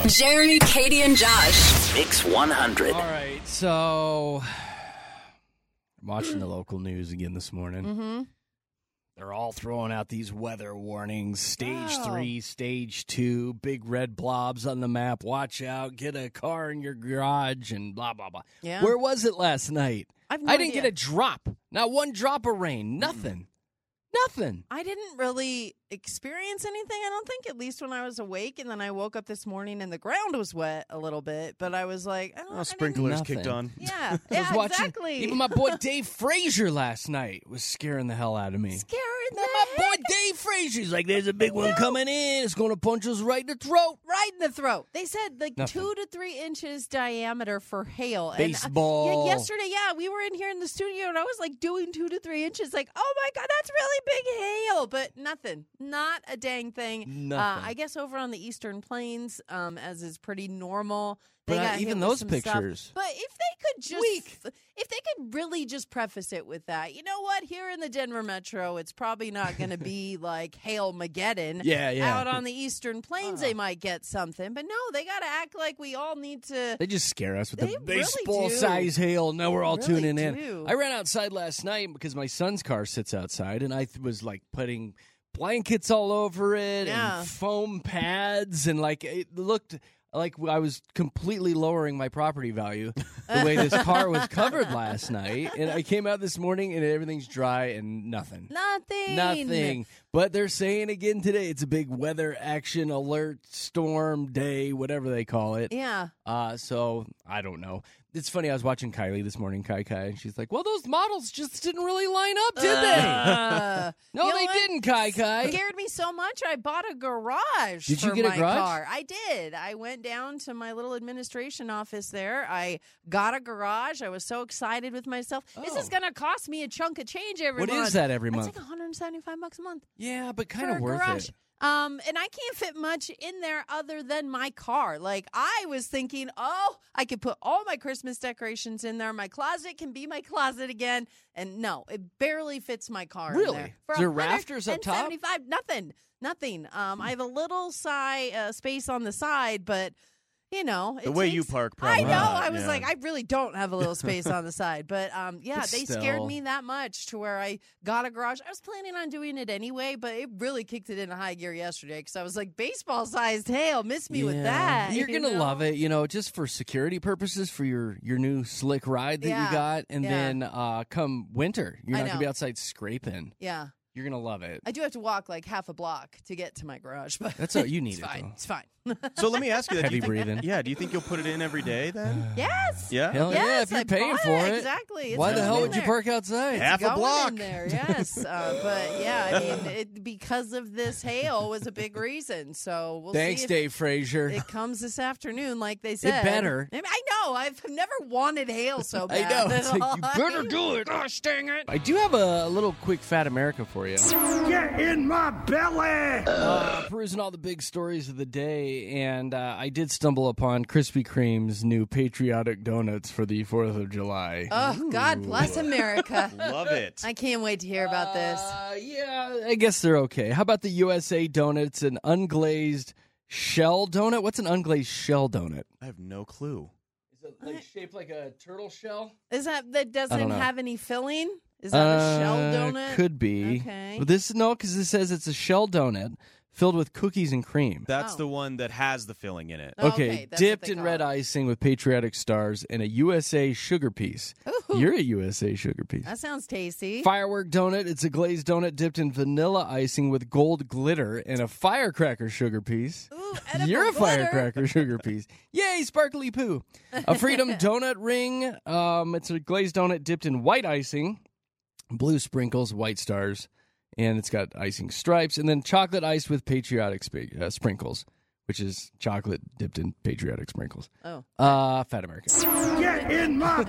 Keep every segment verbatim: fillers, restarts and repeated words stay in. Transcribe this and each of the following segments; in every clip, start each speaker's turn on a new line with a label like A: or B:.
A: Jeremy, Katie, and Josh.
B: Mix one hundred.
C: All right, so I'm watching the local news again this morning.
D: Mm-hmm.
C: They're all throwing out these weather warnings. Stage
D: Oh.
C: three, stage two, big red blobs on the map. Watch out, get a car in your garage, and blah, blah, blah.
D: Yeah.
C: Where was it last night?
D: I've no
C: I didn't
D: idea.
C: get a drop. Not one drop of rain. Nothing. Nothing.
D: I didn't really experience anything, I don't think, at least when I was awake. And then I woke up this morning and the ground was wet a little bit. But I was like, I don't know.
E: Oh, sprinklers
C: Nothing.
E: kicked on.
D: Yeah,
C: I was
D: yeah,
C: watching,
D: exactly.
C: Even my boy Dave Frazier last night was scaring the hell out of me.
D: Scaring the
C: My boy
D: heck
C: Dave Frazier's like, there's a big one coming in. It's going to punch us right in the throat.
D: right in the throat. They said like
C: Nothing.
D: two to three inches diameter for hail.
C: Baseball.
D: And, uh, yeah, yesterday, yeah, we were in here in the studio and I was like doing two to three inches. Like, oh my God, that's really big hail. But nothing, not a dang thing.
C: Nothing.
D: Uh, I guess over on the Eastern Plains, um, as is pretty normal. They
C: But, uh,
D: got hit
C: even
D: with
C: those
D: some stuff.
C: pictures.
D: But if they could just,
C: Weak.
D: if they could really just preface it with that, you know what? Here in the Denver metro, it's probably not going to be like hail Mageddon.
C: Yeah, yeah.
D: Out on the Eastern Plains, they might get something, but no, they got to act like we all need to.
C: They just scare us with
D: They
C: the
D: really
C: baseball
D: do.
C: size hail. Now we're all
D: Really
C: tuning in.
D: do.
C: I ran outside last night because my son's car sits outside, and I th- was like putting blankets all over it
D: Yeah.
C: and foam pads, and like it looked like I was completely lowering my property value the way this car was covered last night. And I came out this morning and everything's dry and nothing.
D: Nothing.
C: Nothing. But they're saying again today it's a big weather action alert storm day, whatever they call it.
D: Yeah.
C: Uh, so I don't know. It's funny. I was watching Kylie this morning, Kai Kai, and she's like, "Well, those models just didn't really line up, did they?"
D: Uh,
C: No,
D: you know
C: they
D: what?
C: didn't, Kai Kai.
D: Scared me so much. I bought a garage.
C: Did you
D: for
C: get a
D: my
C: garage?
D: Car. I did. I went down to my little administration office there. I got a garage. I was so excited with myself. This is
C: Oh.
D: going to cost me a chunk of change every
C: What
D: month.
C: is that every
D: It's
C: month?
D: like one hundred seventy-five bucks a month.
C: Yeah, but kind
D: for
C: of
D: a
C: worth
D: garage.
C: it.
D: Um, and I can't fit much in there other than my car. Like, I was thinking, oh, I could put all my Christmas decorations in there. My closet can be my closet again. And no, it barely fits my car.
C: Really?
D: In there. For
C: Is there rafters up top?
D: one hundred seventy-five, nothing, nothing. Um, I have a little side uh, space on the side, but. You know, it
E: The way you
D: takes-
E: park,
D: I
E: probably
D: know.
E: not,
D: I was
E: yeah.
D: like, I really don't have a little space on the side, but um, yeah,
C: But
D: they
C: still.
D: scared me that much to where I got a garage. I was planning on doing it anyway, but it really kicked it into high gear yesterday because I was like, baseball-sized hail, miss me with
C: Yeah.
D: that.
C: You're
D: you
C: gonna
D: know?
C: love it, you know, just for security purposes for your your new slick ride that
D: Yeah.
C: you got, and
D: Yeah.
C: then uh, come winter, you're
D: I
C: not gonna
D: know.
C: be outside scraping.
D: Yeah,
C: You're gonna love it.
D: I do have to walk like half a block to get to my garage, but
C: That's all you need.
D: it's
C: it,
D: fine.
C: though.
D: It's fine.
E: So let me ask you that.
C: Heavy
E: do you think-
C: breathing.
E: Yeah, do you think you'll put it in every day then?
D: Yes.
E: Yeah?
C: Hell yeah!
D: Yes,
C: If you're
D: I
C: paying
D: bought
C: for
D: it.
C: it,
D: Exactly. It's
C: why the
D: going
C: hell
D: in
C: would you
D: there.
C: park outside?
E: Half a
D: Going
E: block.
D: in there, yes. Uh, but yeah, I mean, it, because of this hail was a big reason. So we'll
C: Thanks,
D: see if
C: Dave Frazier.
D: it comes this afternoon, like they said.
C: better.
D: I, mean, I know. I've never wanted hail so
C: I
D: bad.
C: know. It's like, you better do it. Gosh dang it. I do have a, a little quick Fat America for you.
F: Get in my belly!
C: Uh, perusing all the big stories of the day, and uh, I did stumble upon Krispy Kreme's new patriotic donuts for the fourth of July.
D: Oh, God bless America.
E: Love it.
D: I can't wait to hear about this.
C: Uh, yeah, I guess they're okay. How about the U S A donut? It's an unglazed shell donut. What's an unglazed shell donut?
E: I have no clue.
C: Is it like shaped like a turtle shell?
D: Is that that
C: I
D: doesn't
C: don't know.
D: have any filling? Is that a shell
C: Uh,
D: donut?
C: Could be.
D: Okay.
C: But this no, because it says it's a shell donut filled with cookies and cream.
E: That's
D: Oh.
E: the one that has the filling in it.
D: Oh,
C: Okay,
D: okay, that's what
C: dipped
D: they
C: in
D: call
C: red
D: it.
C: icing with patriotic stars and a U S A sugar piece.
D: Ooh,
C: You're a U S A sugar piece.
D: that sounds tasty.
C: Firework donut. It's a glazed donut dipped in vanilla icing with gold glitter and a firecracker sugar piece.
D: Ooh, edible
C: You're a
D: glitter.
C: firecracker sugar piece. Yay, sparkly poo. A Freedom donut ring. Um, it's a glazed donut dipped in white icing, blue sprinkles, white stars, and it's got icing stripes. And then chocolate ice with patriotic sp- uh, sprinkles, which is chocolate dipped in patriotic sprinkles.
D: Oh.
C: Uh, Fat America.
F: Get in my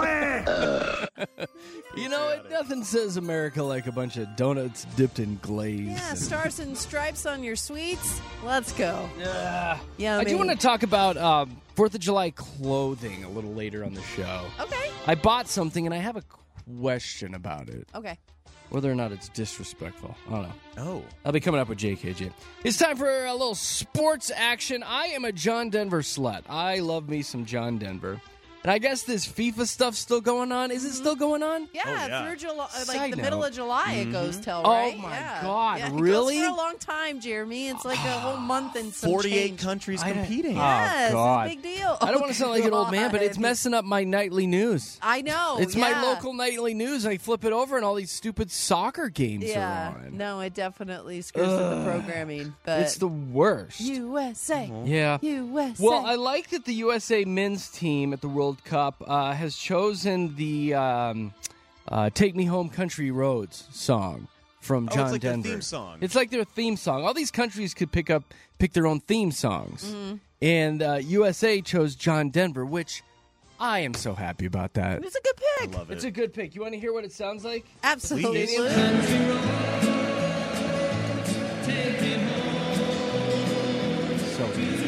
F: belly!
C: You know, it, nothing says America like a bunch of donuts dipped in glaze.
D: Yeah, stars and stripes on your sweets. Let's go. Yummy.
C: I do want to talk about um, fourth of July clothing a little later on the show.
D: Okay.
C: I bought something and I have a question about it.
D: Okay.
C: whether or not it's disrespectful. I don't know.
E: Oh.
C: I'll be coming up with J K J. It's time for a little sports action. I am a John Denver slut. I love me some John Denver. And I guess this FIFA stuff's still going on. Is it still going on?
D: Yeah,
E: Oh, yeah.
D: through July, like
C: Side
D: the middle
C: note.
D: of July, it goes till,
C: Oh,
D: right?
C: my
D: Yeah.
C: God,
D: Yeah, it
C: really?
D: goes for a long time, Jeremy. It's like a whole month and some
E: forty-eight
D: change.
E: countries
C: I-
E: competing.
C: Oh,
D: Yes,
C: God.
D: it's a big deal.
C: I don't want to sound like an old man, but it's
D: God.
C: messing up my nightly news.
D: I know.
C: It's my
D: yeah.
C: local nightly news. I flip it over, and all these stupid soccer games
D: Yeah,
C: are on.
D: no, it definitely screws with the programming. But
C: It's the worst.
D: U S A,
C: Yeah.
D: U S A.
C: Well, I like that the U S A men's team at the World Cup uh, has chosen the um, uh, "Take Me Home, Country Roads" song from
E: Oh,
C: John
E: it's like their
C: Denver.
E: theme song.
C: It's like their theme song. All these countries could pick up, pick their own theme songs,
D: Mm-hmm.
C: and uh, U S A chose John Denver, which I am so happy about that.
D: it's a good
E: I
D: pick.
E: love it.
C: It's a good pick. You want to hear what it sounds like?
D: Absolutely.
E: Please.
C: So good.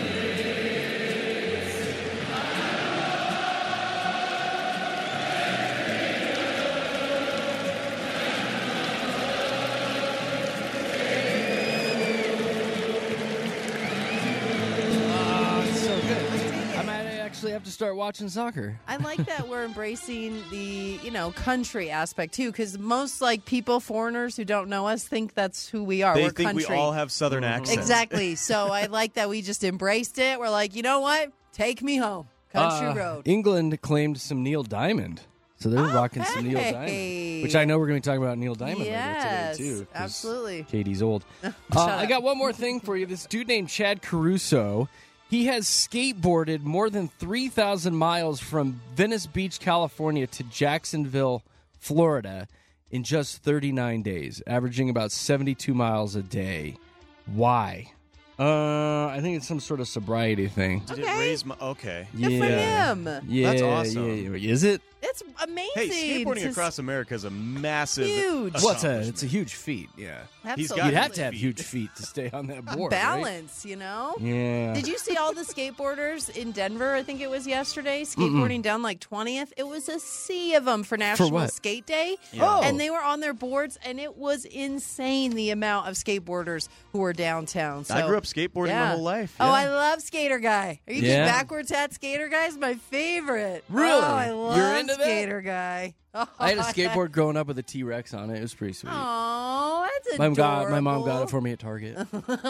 C: Oh, it's so good. I might actually have to start watching soccer.
D: I like that we're embracing the, you know, country aspect too, because most like people, foreigners who don't know us, think that's who we are.
E: They
D: we're
E: think
D: country.
E: we all have southern
C: Mm-hmm.
E: accents.
D: Exactly. So I like that we just embraced it. We're like, you know what? Take me home, country
C: Uh,
D: road.
C: England claimed some Neil Diamond. So they're
D: Oh,
C: rocking some Neil
D: hey.
C: Diamond. Which I know we're going to be talking about Neil Diamond
D: Yes,
C: later today, too. 'cause
D: absolutely.
C: Katie's old. uh,
D: Shut
C: I
D: up.
C: got one more thing for you. This dude named Chad Caruso, he has skateboarded more than three thousand miles from Venice Beach, California to Jacksonville, Florida in just thirty-nine days, averaging about seventy-two miles a day. Why? Uh, I think it's some sort of sobriety thing.
E: Did
D: Okay.
E: it raise my... Okay.
D: Good for him.
C: Yeah,
E: That's awesome.
C: yeah, yeah. Is it?
D: It's amazing.
E: Hey, skateboarding
D: to-
E: across America is a massive
D: Huge.
C: Well, it's a,
E: accomplishment.
C: it's a huge feet, yeah.
E: He's got
C: You'd
D: Absolutely.
C: have to have huge feet to stay on that
D: A
C: board, right?
D: balance, you know?
C: Yeah.
D: Did you see all the skateboarders in Denver? I think it was yesterday, skateboarding down like twentieth. It was a sea of them for National
C: what?
D: Skate Day.
C: Yeah. Oh.
D: And they were on their boards, and it was insane the amount of skateboarders who were downtown. So,
E: I grew up skateboarding
D: yeah.
E: my whole life.
D: Oh,
E: yeah.
D: I love Skater Guy. Are you
C: Yeah.
D: just backwards hat Skater Guy? Is my favorite.
C: Really?
D: Oh, I love
C: You're into that?
D: Skater Guy. Oh,
C: I had a skateboard growing up with a T-Rex on it. It was pretty sweet.
D: Oh, that's
C: my,
D: adorable.
C: God, my mom got it for me at Target.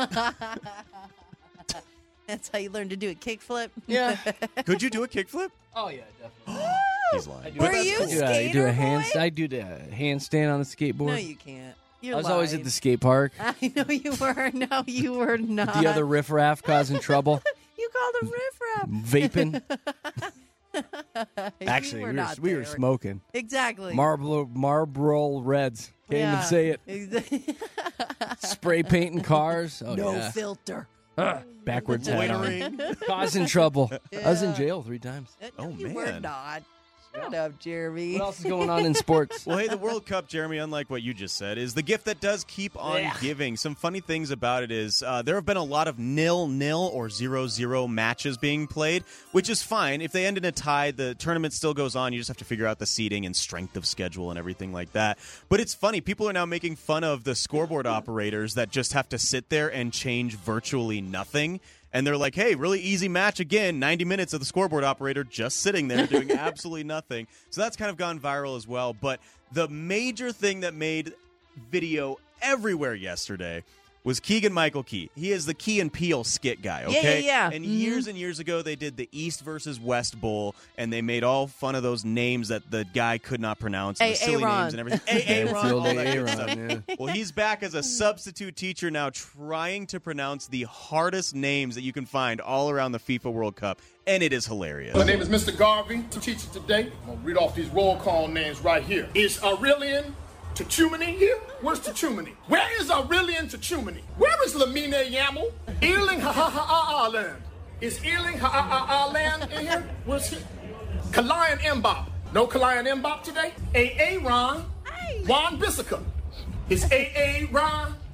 D: That's how you learn to do a kickflip.
C: Yeah.
E: Could you do a kickflip?
C: Oh, yeah, definitely.
E: He's lying.
D: Were
E: But
D: you
E: that's cool.
C: I do, I do a
D: skater
C: hand,
D: boy?
C: I do the handstand on the skateboard.
D: No, you can't. You're
C: I was always at
D: lying.
C: the skate park.
D: I know you were. No, you were not.
C: The other riffraff causing trouble,
D: You called him riffraff.
C: vaping.
D: You
C: Actually,
D: were
C: we were,
D: not
C: we were
D: there.
C: smoking.
D: Exactly.
C: Marlboro, Marlboro Reds. Can't even
D: Yeah.
C: say it.
D: Exa-
C: Spray painting cars. Oh,
D: no
C: yeah.
D: filter.
C: Backwards hat on.
E: Loitering.
C: Causing trouble. I was in
D: Yeah.
C: jail three times.
E: Oh,
D: you were
E: man.
D: not. Shut up, Jeremy.
C: What else is going on in sports?
E: Well, hey, the World Cup, Jeremy, unlike what you just said, is the gift that does keep on
C: Yeah.
E: giving. Some funny things about it is uh, there have been a lot of nil-nil or zero-zero matches being played, which is fine. If they end in a tie, the tournament still goes on. You just have to figure out the seeding and strength of schedule and everything like that. But it's funny. People are now making fun of the scoreboard operators that just have to sit there and change virtually nothing. And they're like, hey, really easy match again. ninety minutes of the scoreboard operator just sitting there doing absolutely nothing. So that's kind of gone viral as well. But the major thing that made video everywhere yesterday was Keegan-Michael Key. He is the Key and Peele skit guy,
D: Yeah,
E: okay?
D: yeah, yeah.
E: And
D: Mhm.
E: years and years ago, they did the East versus West Bowl, and they made all fun of those names that the guy could not pronounce, and
D: A-
E: the silly
D: Aaron.
E: names and everything. A-
C: Yeah, it's
E: Aaron,
C: the
E: all
C: old
E: that good
C: Aaron,
E: stuff.
C: yeah.
E: Well, he's back as a substitute teacher now, trying to pronounce the hardest names that you can find all around the FIFA World Cup, and it is hilarious.
B: My name is Mister Garvey, to teach you today. I'm gonna read off these roll call names right here. Is Aurelian Tchouameni here? Where's Tchouameni? Where is Aurelian Tchouameni? Where is Lamine Yamal? Earling Ha-Ha-Ha-Ah-Land. Is Earling Ha-Ha-Ha-Ah-Land in here? Where's he? Kalayan Mbop. No Kalayan Mbop today? A A Ron. Juan Bissaka. Is A A Ron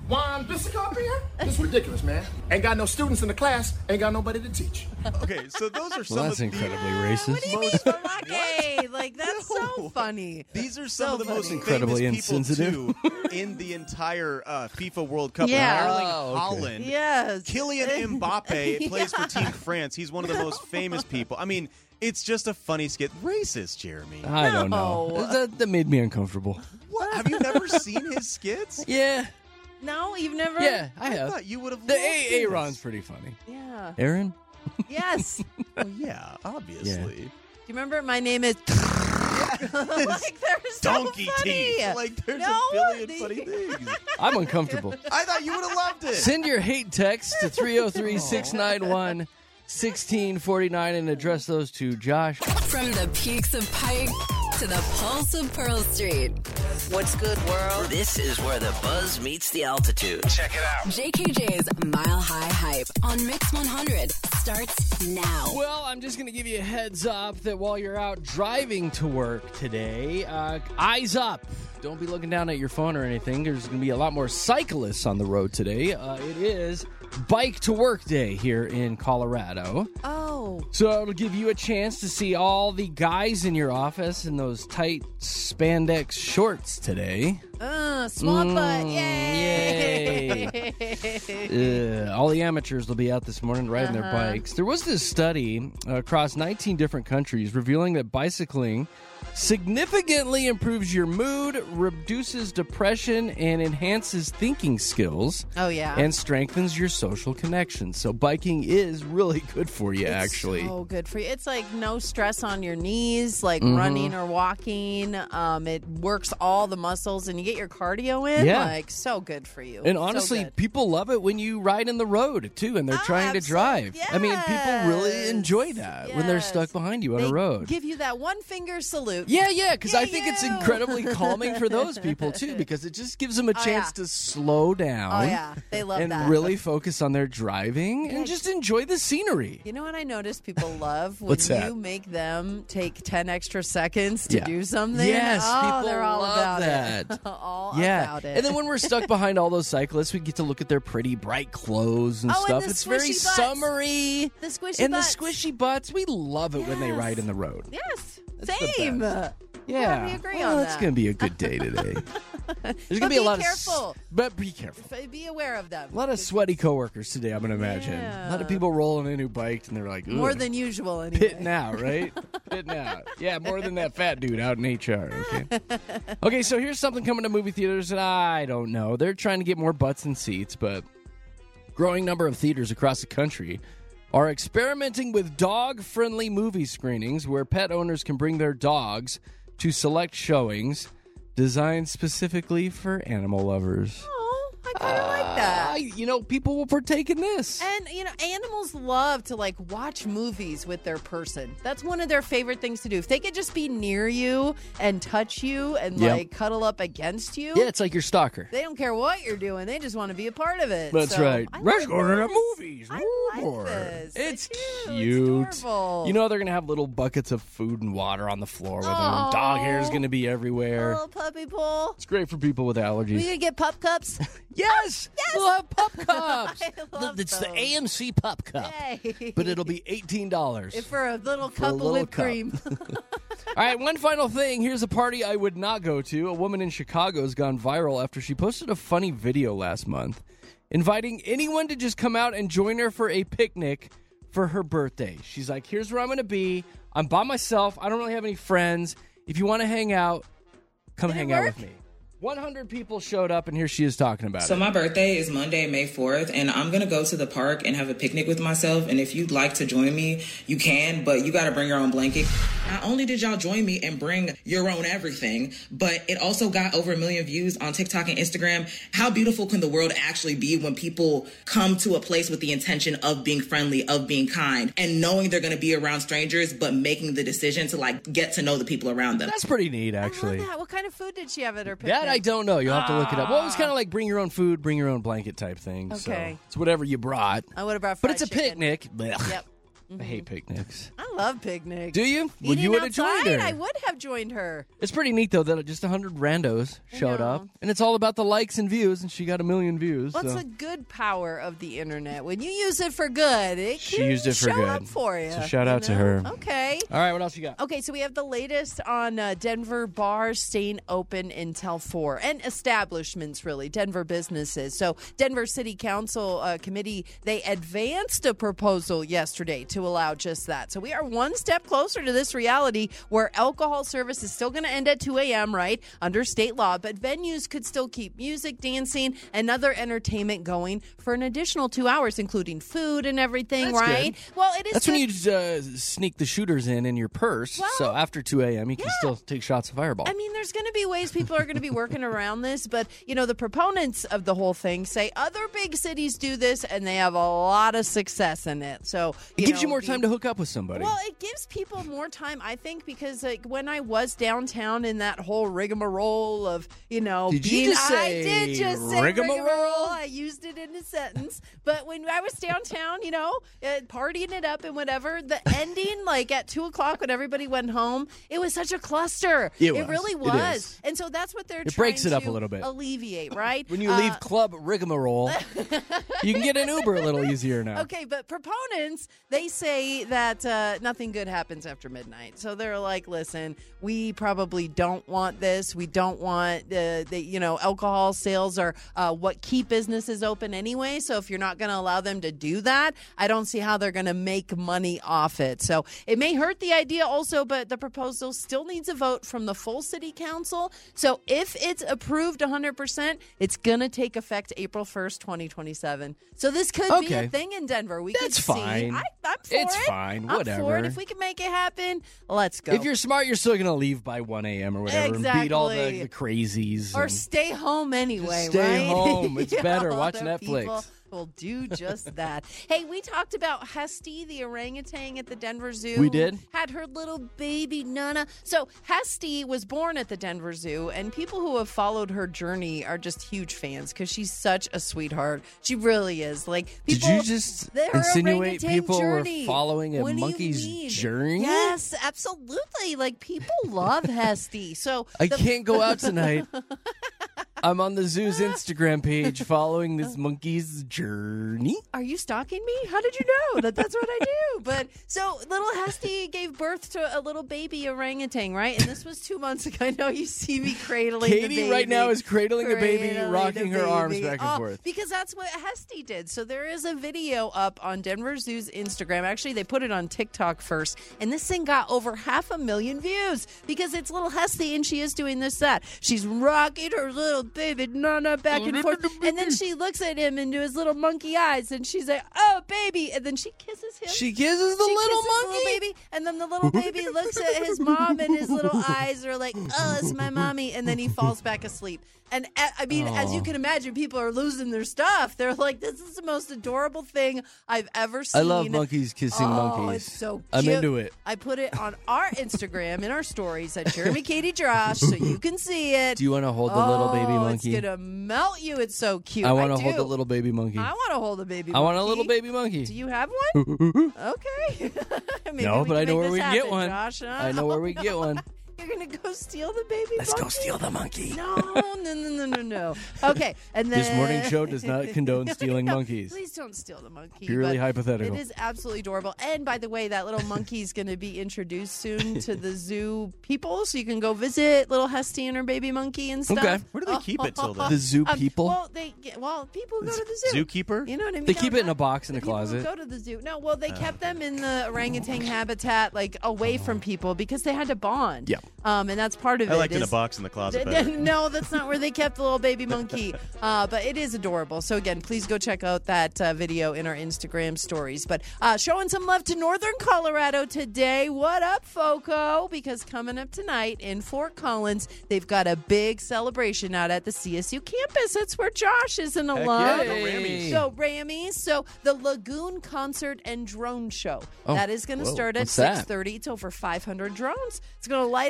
B: Juan Bissica up here? This is ridiculous, man. Ain't got no students in the class, ain't got nobody to teach.
E: Okay, so those are some
C: Well, that's
E: of
C: incredibly
D: What
C: racist.
D: do you mean, Balake? Like, that's so
E: No.
D: funny.
E: These are some
D: So
E: of the most
D: funny.
C: Incredibly
E: famous people,
C: insensitive.
E: too, in the entire uh, FIFA World Cup.
D: Yeah.
E: Erling
C: Oh, okay.
E: Haaland.
D: Yes.
E: Kylian Mbappe plays
D: Yeah.
E: for Team France. He's one of the most famous people. I mean, it's just a funny skit. Racist, Jeremy.
C: I don't know.
D: No.
C: That, that made me uncomfortable.
E: What? Have you never seen his skits?
C: Yeah.
D: No, you've never?
C: Yeah, I
E: I
C: have.
E: thought you would have
C: The
E: loved
C: A-
E: this.
C: Aaron's pretty funny.
D: Yeah.
C: Aaron?
D: Yes. Do
E: Well, yeah, obviously.
D: you remember my name is? Like, they're so
E: Donkey
D: funny.
E: teeth. Like, there's
D: No,
E: a billion
D: the-
E: funny things.
C: I'm uncomfortable.
E: I thought you would have loved it.
C: Send your hate text to three oh three, six nine one, one six four nine and address those to Josh.
A: From the peaks of Pike to the pulse of Pearl Street.
G: What's good, world?
H: This is where the buzz meets the altitude.
F: Check it out.
A: J K J's Mile High Hype on Mix one hundred starts now.
C: Well, I'm just going to give you a heads up that while you're out driving to work today, uh, eyes up. Don't be looking down at your phone or anything. There's going to be a lot more cyclists on the road today. Uh, it is Bike to Work Day here in Colorado.
D: Oh.
C: So it'll give you a chance to see all the guys in your office in those tight spandex shorts today.
D: Uh, small butt.
C: Mm,
D: Yay.
C: Uh, all the amateurs will be out this morning riding their
D: Uh-huh.
C: bikes. There was this study uh, across nineteen different countries revealing that bicycling significantly improves your mood, reduces depression, and enhances thinking skills.
D: Oh, yeah.
C: And strengthens your social connections. So biking is really good for you,
D: It's
C: actually.
D: so good for you. It's like no stress on your knees, like
C: Mm-hmm.
D: running or walking. Um, it works all the muscles, and you get your cardio in.
C: Yeah.
D: Like, so good for you.
C: And
D: So
C: honestly,
D: good.
C: people love it when you ride in the road, too, and they're
D: Oh,
C: trying to
D: absol-
C: drive. I mean, people really
D: yes.
C: enjoy that when they're
D: Yes.
C: stuck behind you on
D: They
C: a road.
D: give you that one finger salute.
C: Yeah, yeah, because I
D: Yeah,
C: think it's
D: you.
C: incredibly calming for those people, too, because it just gives them a
D: Oh,
C: chance
D: yeah.
C: to slow down.
D: Oh, yeah. They love
C: and
D: that.
C: really focus on their driving and just enjoy the scenery.
D: You know what I noticed people love? When
C: What's
D: you
C: that?
D: make them take ten extra seconds to
C: Yeah.
D: do something.
C: Yes,
D: oh,
C: people
D: they're all
C: love
D: about
C: that.
D: it. all
C: Yeah,
D: about it.
C: and then when we're stuck behind all those cyclists, we get to look at their pretty bright clothes and
D: Oh, and
C: stuff.
D: the
C: It's very
D: squishy butts.
C: summery.
D: The squishy
C: and
D: butts.
C: the squishy butts. We love it when they
D: Yes.
C: ride in the road.
D: Yes,
C: That's the
D: same.
C: best.
D: Yeah,
C: Yeah,
D: we agree
C: well,
D: on
C: it's
D: that.
C: gonna be a good day today. There's
D: But
C: gonna be a
D: be
C: lot
D: careful.
C: of, s- but be careful.
D: F- Be aware of them.
C: A lot of sweaty coworkers today, I'm gonna imagine. A lot of
D: Yeah.
C: people rolling in who biked, and they're like,
D: More
C: "Ugh."
D: than usual, anyway.
C: pitting out, right? Pitting out. Yeah, more than that fat dude out in H R. Okay. Okay, so here's something coming to movie theaters that I don't know. They're trying to get more butts in seats, but growing number of theaters across the country are experimenting with dog-friendly movie screenings where pet owners can bring their dogs to select showings designed specifically for animal lovers.
D: Oh, I kind of like that.
C: Uh, you know, people will partake in this.
D: And, you know, animals love to, like, watch movies with their person. That's one of their favorite things to do. If they could just be near you and touch you and,
C: Yep.
D: like, cuddle up against you,
C: Yeah, it's like your stalker.
D: they don't care what you're doing. They just want to be a part of it.
C: That's
D: So,
C: right.
D: I
C: Let's
D: like
C: go to the
D: this.
C: movies.
D: I
C: Ooh,
D: like
C: boy.
D: this.
C: It's
D: I do.
C: cute.
D: It's adorable.
C: You know they're gonna have little buckets of food and water on the floor with them.
D: Aw.
C: Dog hair is gonna be everywhere.
D: Little puppy pool.
C: It's great for people with
D: We
C: allergies.
D: gonna get pup cups.
C: Yes,
D: Yes!
C: we'll have pup cups.
D: I love
C: it's the
D: those.
C: A M C pup cup,
D: Yay.
C: but it'll be eighteen dollars.
D: for a little
C: a
D: cup
C: little
D: of whipped
C: cup.
D: cream.
C: All right, one final thing. Here's a party I would not go to. A woman in Chicago has gone viral after she posted a funny video last month inviting anyone to just come out and join her for a picnic for her birthday. She's like, here's where I'm going to be. I'm by myself. I don't really have any friends. If you want to hang out, come
D: Did it
C: hang out
D: work?
C: with me. one hundred people showed up, and here she is talking about
I: So
C: it.
I: my birthday is Monday, May fourth, and I'm going to go to the park and have a picnic with myself. And if you'd like to join me, you can, but you got to bring your own blanket. Not only did y'all join me and bring your own everything, but it also got over a million views on TikTok and Instagram. How beautiful can the world actually be when people come to a place with the intention of being friendly, of being kind, and knowing they're going to be around strangers, but making the decision to like get to know the people around them.
C: That's pretty neat, actually.
D: I love that. What kind of food did she have at her picnic?
C: That I don't know. You'll have to look it up. Well, it was kind of like bring your own food, bring your own blanket type thing. So
D: Okay.
C: it's whatever you brought.
D: I would have brought
C: But
D: fried
C: it's a
D: chicken.
C: picnic. Blech.
D: Yep.
C: I hate picnics.
D: I love picnics.
C: Do you? Well,
D: Eating
C: you would have joined
D: outside,
C: her.
D: I would have joined her.
C: It's pretty neat, though, that just one hundred randos showed
D: know.
C: up. And it's all about the likes and views, and she got a million views.
D: What's
C: so.
D: the good power of the internet? When you use it for good, it
C: She
D: can
C: used it for
D: show
C: good.
D: up for you.
C: So shout
D: you
C: out to
D: know?
C: her.
D: Okay.
C: All right, what else you got?
D: Okay, so we have the latest on uh, Denver bars staying open until four, and establishments, really, Denver businesses. So Denver City Council uh, Committee, they advanced a proposal yesterday to allow just that. So we are one step closer to this reality where alcohol service is still going to end at two a.m., right, under state law, but venues could still keep music, dancing, and other entertainment going for an additional two hours, including food and everything,
C: That's
D: right?
C: good.
D: Well, it is
C: That's
D: good.
C: when you uh, sneak the shooters in in your purse.
D: Well,
C: so after two a.m., you can
D: yeah.
C: still take shots of Fireball.
D: I mean, there's going to be ways people are going to be working around this, but, you know, the proponents of the whole thing say other big cities do this, and they have a lot of success in it. So
C: it
D: you
C: gives
D: know,
C: you more
D: the-
C: time to hook up with somebody.
D: Well, it gives people more time, I think, because like when I was downtown in that whole rigmarole of, you know,
C: Did you
D: being,
C: just say
D: I did just say
C: rigmarole?
D: rigmarole. I used it in a sentence. But when I was downtown, you know, uh, partying it up and whatever, the ending, like at two o'clock when everybody went home, it was such a cluster.
C: It was.
D: really
C: It
D: was.
C: is.
D: And so that's what they're
C: It
D: trying
C: breaks it up
D: to
C: a little bit.
D: alleviate, right?
C: when you
D: Uh,
C: leave Club Rigmarole, you can get an Uber a little easier now.
D: Okay, but proponents, they say that uh, nothing good happens after midnight. So they're like, listen, we probably don't want this. We don't want, uh, the, you know, alcohol sales are uh, what keep businesses open anyway. So if you're not going to allow them to do that, I don't see how they're going to make money off it. So it may hurt the idea also, but the proposal still needs a vote from the full city council. So if it's approved one hundred percent, it's going to take effect April first, twenty twenty-seven. So this could be
C: Okay.
D: a thing in Denver. We
C: That's
D: could see.
C: fine.
D: I, I'm for
C: It's
D: it.
C: fine.
D: I'm for
C: Whatever.
D: it. If we can make it happen, let's go.
C: If you're smart, you're still going to leave by one a.m. or whatever and beat all the,
D: Exactly.
C: the crazies.
D: or
C: and-
D: stay home anyway,
C: Just stay
D: right?
C: home. It's
D: You
C: better.
D: know,
C: Watch
D: other
C: Netflix.
D: people will do just that. Hey, we talked about Hesty, the orangutan at the Denver Zoo.
C: We did?
D: Had her little baby Nana. So Hesty was born at the Denver Zoo, and people who have followed her journey are just huge fans because she's such a sweetheart. She really is. Like
C: Did
D: people,
C: you just
D: their
C: insinuate
D: orangutan
C: people
D: journey.
C: were following a
D: What do you
C: monkey's
D: mean?
C: journey?
D: Yes, absolutely. Like people love Hesty. So
C: I
D: the-
C: can't go out tonight. I'm on the zoo's Instagram page following this monkey's journey.
D: Are you stalking me? How did you know that that's what I do? But so little Hesty gave birth to a little baby orangutan, right? And this was two months ago. I know you see me cradling the
C: Katie
D: baby.
C: right now is cradling a baby,
D: Cradling
C: rocking
D: the
C: her arms
D: baby.
C: back and
D: Oh,
C: forth.
D: Because that's what Hesty did. So there is a video up on Denver Zoo's Instagram. Actually, they put it on TikTok first. And this thing got over half a million views because it's little Hesty and she is doing this, that. She's rocking her little baby Nana back and forth. And then she looks at him into his little monkey eyes and she's like, oh, baby. And then she kisses him.
C: She kisses the
D: She
C: little
D: kisses
C: monkey.
D: little baby, and then the little baby looks at his mom, and his little eyes are like, "Oh, it's my mommy," and then he falls back asleep. And uh, I mean, as you can imagine, people are losing their stuff. They're like, "This is the most adorable thing I've ever seen."
C: I love monkeys kissing
D: oh,
C: monkeys.
D: It's so cute.
C: I'm into it.
D: I put it on our Instagram in our stories at Jeremy Katie Josh, so you can see it.
C: Do you want to hold the little baby
D: Oh,
C: monkey?
D: It's gonna melt you. It's so cute.
C: I want to
D: do.
C: hold the little baby monkey.
D: I want to hold a baby.
C: I want a
D: monkey.
C: little baby monkey.
D: Do you have one? Okay. Maybe
C: No,
D: we
C: but
D: can
C: I know
D: make
C: where
D: this
C: we can
D: happen,
C: get one.
D: Josh, huh?
C: I know where
D: Oh,
C: we can get
D: no.
C: one.
D: You're gonna go steal the baby.
C: Let's go
D: monkey?
C: steal the monkey.
D: No, no, no, no, no, no. Okay, and then
C: This morning show does not condone stealing
D: No,
C: monkeys.
D: Please don't steal the monkey.
C: Purely
D: but
C: hypothetical.
D: It is absolutely adorable. And by the way, that little monkey is going to be introduced soon to the zoo people, so you can go visit little Hesty and her baby monkey and stuff.
C: Okay.
E: Where do they keep it till then?
C: The zoo
D: Um,
C: people?
D: Well, they get, well, people go to the zoo.
E: Zookeeper?
D: You know what I mean?
C: They keep
D: No,
C: it in a
D: not-
C: box in
D: the
C: a
D: people who
C: closet.
D: Go to the zoo. No, well, they kept them in the orangutan habitat, like away from people, because they had to bond.
C: Yeah.
D: Um, and that's part of
E: I
D: it.
E: liked in a
D: is-
E: box in the closet better.
D: no, that's not where they kept the little baby monkey. Uh, but it is adorable. So again, please go check out that uh, video in our Instagram stories. But uh, showing some love to Northern Colorado today. What up, Foco? Because coming up tonight in Fort Collins, they've got a big celebration out at the C S U campus. That's where Josh is an alum.
E: yeah, the Rammies.
D: So Rammies. So the Lagoon Concert and Drone Show.
C: Oh,
D: that is going to
C: whoa,
D: start at
C: what's that?
D: six thirty. It's over five hundred drones. It's going to light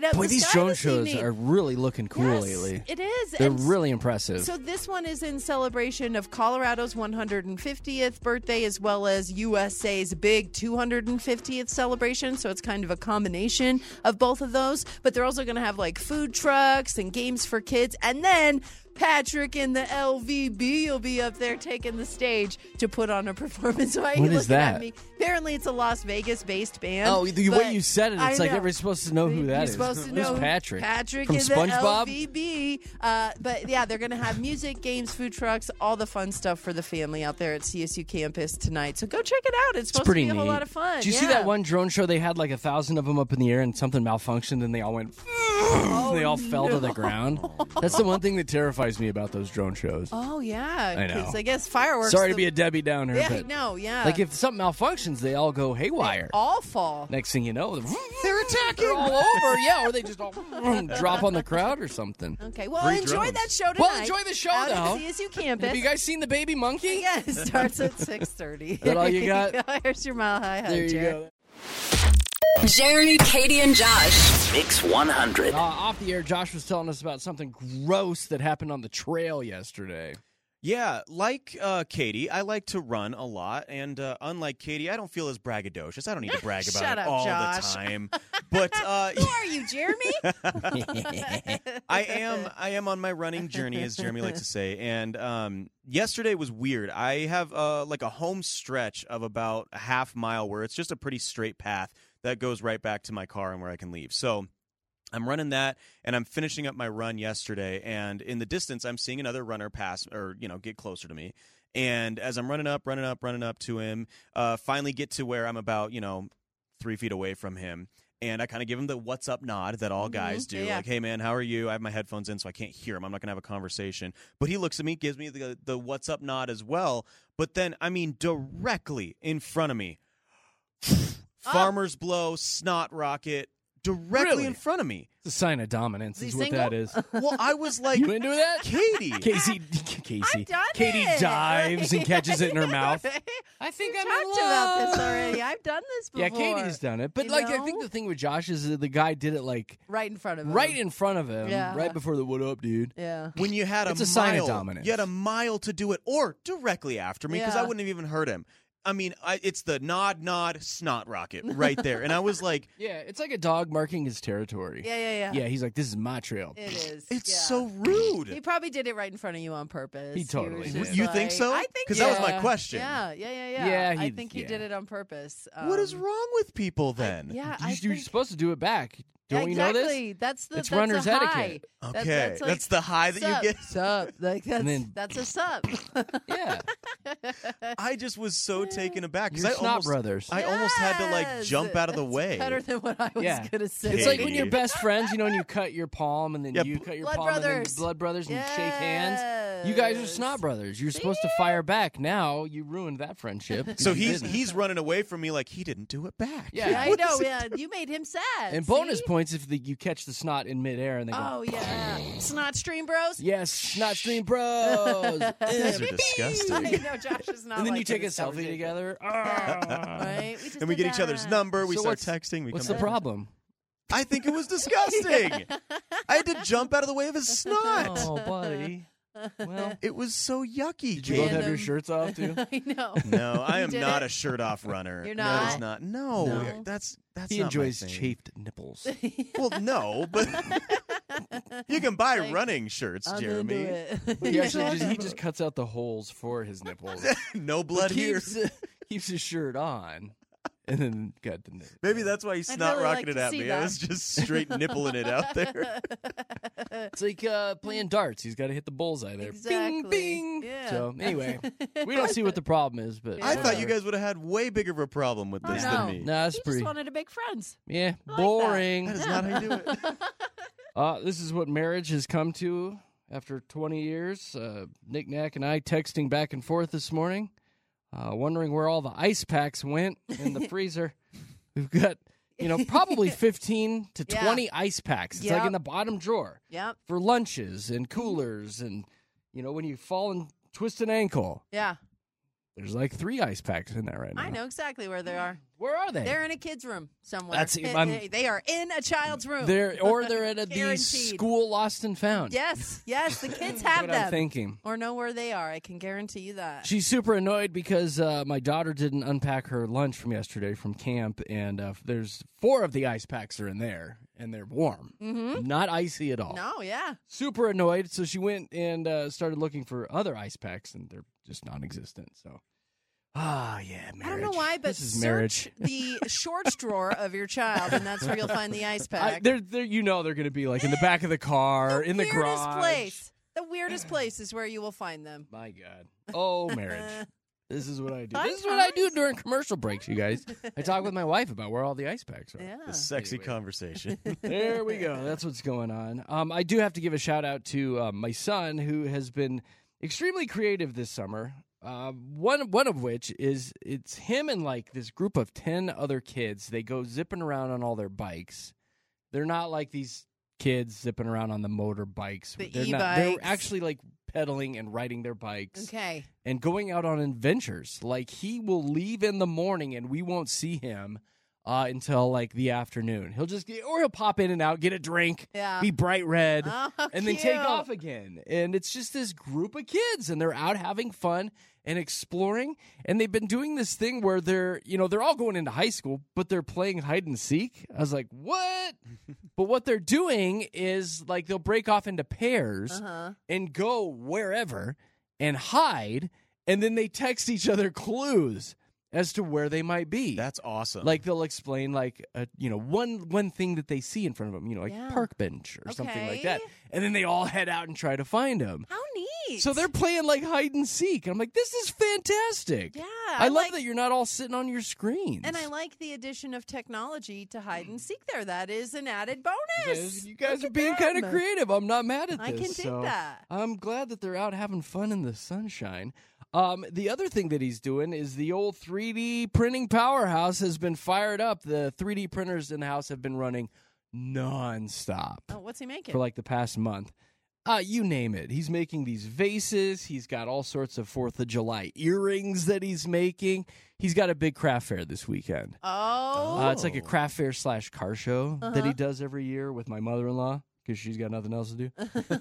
D: up
C: Boy,
D: the
C: these
D: sky
C: drone
D: this
C: shows
D: evening.
C: are really looking cool
D: Yes,
C: lately.
D: It is.
C: They're
D: And
C: really impressive.
D: So this one is in celebration of Colorado's one hundred fiftieth birthday as well as U S A's big two hundred fiftieth celebration. So it's kind of a combination of both of those. But they're also going to have like food trucks and games for kids. And then Patrick in the L V B will be up there taking the stage to put on a performance. Why are you
C: What
D: looking
C: is that?
D: at me? Apparently it's a Las Vegas-based band.
C: Oh, the way
D: but
C: you said it,
D: I
C: it's like
D: know.
C: everybody's supposed to know who that
D: You're
C: is.
D: supposed to
C: Who's
D: know
C: Patrick?
D: Patrick
C: From
D: in
C: SpongeBob?
D: the L V B. Uh, but yeah, they're going to have music, games, food trucks, all the fun stuff for the family out there at C S U campus tonight. So go check it out. It's
C: It's
D: supposed
C: pretty
D: to be a
C: neat.
D: whole lot of fun.
C: Did you
D: yeah.
C: see that one drone show? They had like a thousand of them up in the air, and something malfunctioned, and they all went.
D: Oh,
C: they all fell to
D: no.
C: the ground. That's the one thing that terrifies me about those drone shows.
D: Oh yeah,
C: I know.
D: 'cause I guess fireworks.
C: Sorry to
D: the-
C: be a Debbie Downer,
D: Yeah,
C: but
D: no, yeah.
C: like if something malfunctions, they all go haywire.
D: all fall.
C: Next thing you know, they're attacking. They're all over, yeah, or they just all drop on the crowd or something.
D: Okay, well,
E: Free
D: enjoy
E: drones.
D: that show tonight.
C: Well, enjoy the show,
D: out
C: though.
D: at C S U campus.
C: Have you guys seen the baby monkey?
D: Yeah, it starts at six thirty. Is
C: that all you got?
D: Here's your mile high.
C: There you
D: Jared.
C: go.
A: Jeremy, Katie, and Josh.
H: Mix one hundred.
C: Uh, off the air, Josh was telling us about something gross that happened on the trail yesterday.
E: Yeah, like uh, Katie, I like to run a lot, and uh, unlike Katie, I don't feel as braggadocious. I don't need to brag about
D: Shut
E: it
D: up,
E: all
D: Josh.
E: the time. But uh,
D: Who are you, Jeremy?
E: I am I am on my running journey, as Jeremy likes to say. And um, yesterday was weird. I have uh, like a home stretch of about a half mile where it's just a pretty straight path that goes right back to my car and where I can leave. So I'm running that, and I'm finishing up my run yesterday. And in the distance, I'm seeing another runner pass or, you know, get closer to me. And as I'm running up, running up, running up to him, uh, finally get to where I'm about, you know, three feet away from him. And I kind of give him the what's up nod that all guys do.
D: Yeah.
E: Like, hey, man, how are you? I have my headphones in, so I can't hear him. I'm not going to have a conversation. But he looks at me, gives me the, the what's up nod as well. But then, I mean, directly in front of me, farmer's blow, snot rocket, directly
C: Really?
E: in front of me.
C: It's a sign of dominance,
D: Is he
C: is what
D: single?
C: that is.
E: Well, I was like,
C: You into that?
E: Katie.
C: Casey, Casey,
D: I've done
C: Katie
D: it.
C: dives and catches it in her mouth. I think
D: We've
C: I'm in
D: talked about
C: love.
D: this already. I've done this before.
C: Yeah, Katie's done it, but
D: You
C: like I
D: know?
C: think the thing with Josh is that the guy did it like
D: right in front of him.
C: right in front of him,
D: Yeah.
C: right before the "What up, dude?"
D: Yeah.
E: When you had a
C: It's a
E: mile,
C: sign of dominance.
E: you had a mile to do it, or directly after me, because I
D: Yeah.
E: wouldn't have even heard him. I mean, I, it's the nod, nod, snot rocket right there, and I was like,
C: Yeah, it's like a dog marking his territory.
D: Yeah, yeah, yeah.
C: Yeah, he's like, "This is my trail."
D: It is.
E: it's
D: yeah.
E: so rude.
D: He probably did it right in front of you on purpose.
C: He totally
D: was
C: did.
D: just
E: You
D: like-
E: think so?
D: I think
E: Because that was my
D: yeah.
E: question.
D: Yeah, yeah, yeah, yeah.
C: Yeah,
D: I
C: he-
D: think he
C: yeah.
D: did it on purpose.
E: what is
D: Um,
E: wrong with people then?
D: Yeah,
C: You,
D: I
C: you're
D: think,
C: supposed to do it back. Don't
D: yeah,
C: you know this?
D: exactly. That's the
C: It's
D: that's
C: runner's
D: a high.
C: etiquette.
E: Okay,
D: That's,
E: that's,
D: like,
E: the high that
D: sup,
E: you get.
D: Sup. Like that's,
C: then-
D: that's a sup.
C: Yeah,
E: I just was so taken aback because
C: you're
E: I
C: snot
E: almost,
C: brothers.
E: I almost had to like
D: Yes!
E: jump out of the
D: That's
E: way.
D: Better than what I was
C: Yeah.
D: gonna say.
C: It's like when
E: Katie.
C: you're best friends, you know, and you cut your palm, and then
E: Yeah,
C: you cut your
D: Blood
C: palm, and
D: brothers.
C: then blood brothers, and you shake hands. You guys are
D: Yes.
C: snot brothers. You're supposed to fire back. Now you ruined that friendship.
E: So
C: You
E: he's
C: didn't.
E: he's running away from me like he didn't do it back.
C: Yeah.
D: Yeah, I know. Yeah, you made him sad.
C: And bonus
D: see?
C: points if the, you catch the snot in midair and they go,
D: Oh yeah, snot stream bros.
C: yes, snot stream bros.
E: These are
D: I
E: disgusting.
D: know Josh is not.
C: And then you
D: like
C: take a
D: this
C: selfie
D: conversation.
C: together.
D: Right? We just
E: And we
D: did
E: get each other's
D: that.
E: number. We
C: So
E: start
C: what's-
E: texting. We
C: What's
E: come
C: the
E: back.
C: problem?
E: I think it was disgusting. I had to jump out of the way of his snot.
C: Oh, buddy. Well,
E: It was so yucky.
C: did you both have your
D: Random.
C: shirts off too?
D: I know.
E: No, I
D: You
E: am
D: did
E: not
D: it?
E: a shirt off runner.
D: You're
E: That is
D: not?
E: not. No,
D: No.
E: that's that's
C: He
E: not my
C: enjoys
E: thing.
C: chafed nipples.
E: Well, no, but you can buy
D: Like,
E: running shirts,
D: I'm
E: Jeremy.
D: into it.
C: He actually just he just cuts out the holes for his nipples.
E: No blood here.
C: keeps, keeps his shirt on, and then got the nipple.
E: Maybe that's why he snot
D: really like
E: rocketed
D: to
E: at
D: see
E: me.
D: that.
E: I was just straight nippling it out there.
C: It's like uh, playing darts. He's got to hit the bullseye there.
D: Exactly.
C: Bing, bing.
D: Yeah.
C: So anyway, we don't see what the problem is, but
E: I thought you
C: whatever.
E: guys would have had way bigger of a problem with
D: Oh,
E: this
D: no.
E: than me.
C: No, that's
D: You
C: pretty.
D: just wanted to make friends.
C: Yeah,
D: I like that.
C: boring.
E: That is not how you do it.
C: Uh, this is what marriage has come to after twenty years. Uh, Nick Nack and I texting back and forth this morning, uh, wondering where all the ice packs went in the freezer. We've got, you know, probably fifteen to
D: Yeah.
C: twenty ice packs. It's
D: Yep.
C: like in the bottom drawer
D: Yep.
C: for lunches and coolers and, you know, when you fall and twist an ankle.
D: Yeah.
C: There's like three ice packs in there right now.
D: I know exactly where they are.
C: Where are they?
D: They're in a kid's room somewhere.
C: That's- I'm-
D: they, they are in a child's room.
C: They're or they're at a the
D: Guaranteed.
C: school lost and found.
D: Yes, yes, the kids
C: That's
D: have
C: what
D: them.
C: I'm thinking.
D: Or know where they are. I can guarantee you that.
C: She's super annoyed because uh, my daughter didn't unpack her lunch from yesterday from camp, and uh, there's four of the ice packs are in there, and they're warm,
D: Mm-hmm.
C: not icy at all.
D: No, yeah.
C: Super annoyed, so she went and uh, started looking for other ice packs, and they're just non-existent. So, ah, yeah, marriage.
D: I don't know why, but
C: this is
D: search
C: marriage.
D: the shorts drawer of your child, and that's where you'll find the ice pack.
C: I, they're, they're, you know, they're going to be like in the back of the car, in the
D: weirdest
C: garage.
D: place. The weirdest place is where you will find them.
C: My God. Oh, marriage. This is what I do.
D: Fun
C: This is what I do
D: times.
C: during commercial breaks, you guys. I talk with my wife about where all the ice packs are.
D: Yeah.
E: The sexy
C: Anyway.
E: conversation.
C: There we go. That's what's going on. Um, I do have to give a shout out to uh, my son, who has been extremely creative this summer. Uh, one one of which is it's him and like this group of ten other kids. They go zipping around on all their bikes. They're not like these kids zipping around on the motorbikes.
D: The
C: they're not. They're
D: e-bikes.
C: actually like pedaling and riding their bikes
D: Okay.
C: and going out on adventures. Like he will leave in the morning and we won't see him uh, until like the afternoon. He'll just get, or he'll pop in and out, get a drink,
D: Yeah.
C: be bright red,
D: Oh,
C: and then take
D: cute.
C: off again. And it's just this group of kids, and they're out having fun and exploring. And they've been doing this thing where they're, you know, they're all going into high school, but they're playing hide and seek. I was like, what? But what they're doing is like they'll break off into pairs
D: Uh-huh.
C: and go wherever and hide, and then they text each other clues as to where they might be.
E: That's awesome.
C: Like they'll explain like a, you know one one thing that they see in front of them, you know, like
D: Yeah.
C: park bench or something like
D: Okay.
C: that, and then they all head out and try to find them.
D: How neat.
C: So they're playing like hide and seek, and I'm like, this is fantastic.
D: Yeah.
C: I, love
D: like,
C: that you're not all sitting on your screens.
D: And I like the addition of technology to hide and seek there. That is an added bonus.
C: You guys
D: Look
C: are
D: at
C: being kind of
D: them.
C: creative. I'm not mad at this.
D: I can dig
C: so
D: that.
C: I'm glad that they're out having fun in the sunshine. Um, the other thing that he's doing is the old three D printing powerhouse has been fired up. The three D printers in the house have been running nonstop
D: Oh, what's he making?
C: for like the past month. Uh, you name it. He's making these vases. He's got all sorts of fourth of July earrings that he's making. He's got a big craft fair this weekend.
D: oh.
C: Uh, it's like a craft fair slash car show that
D: Uh-huh.
C: he does every year with my mother-in-law because she's got nothing else to do.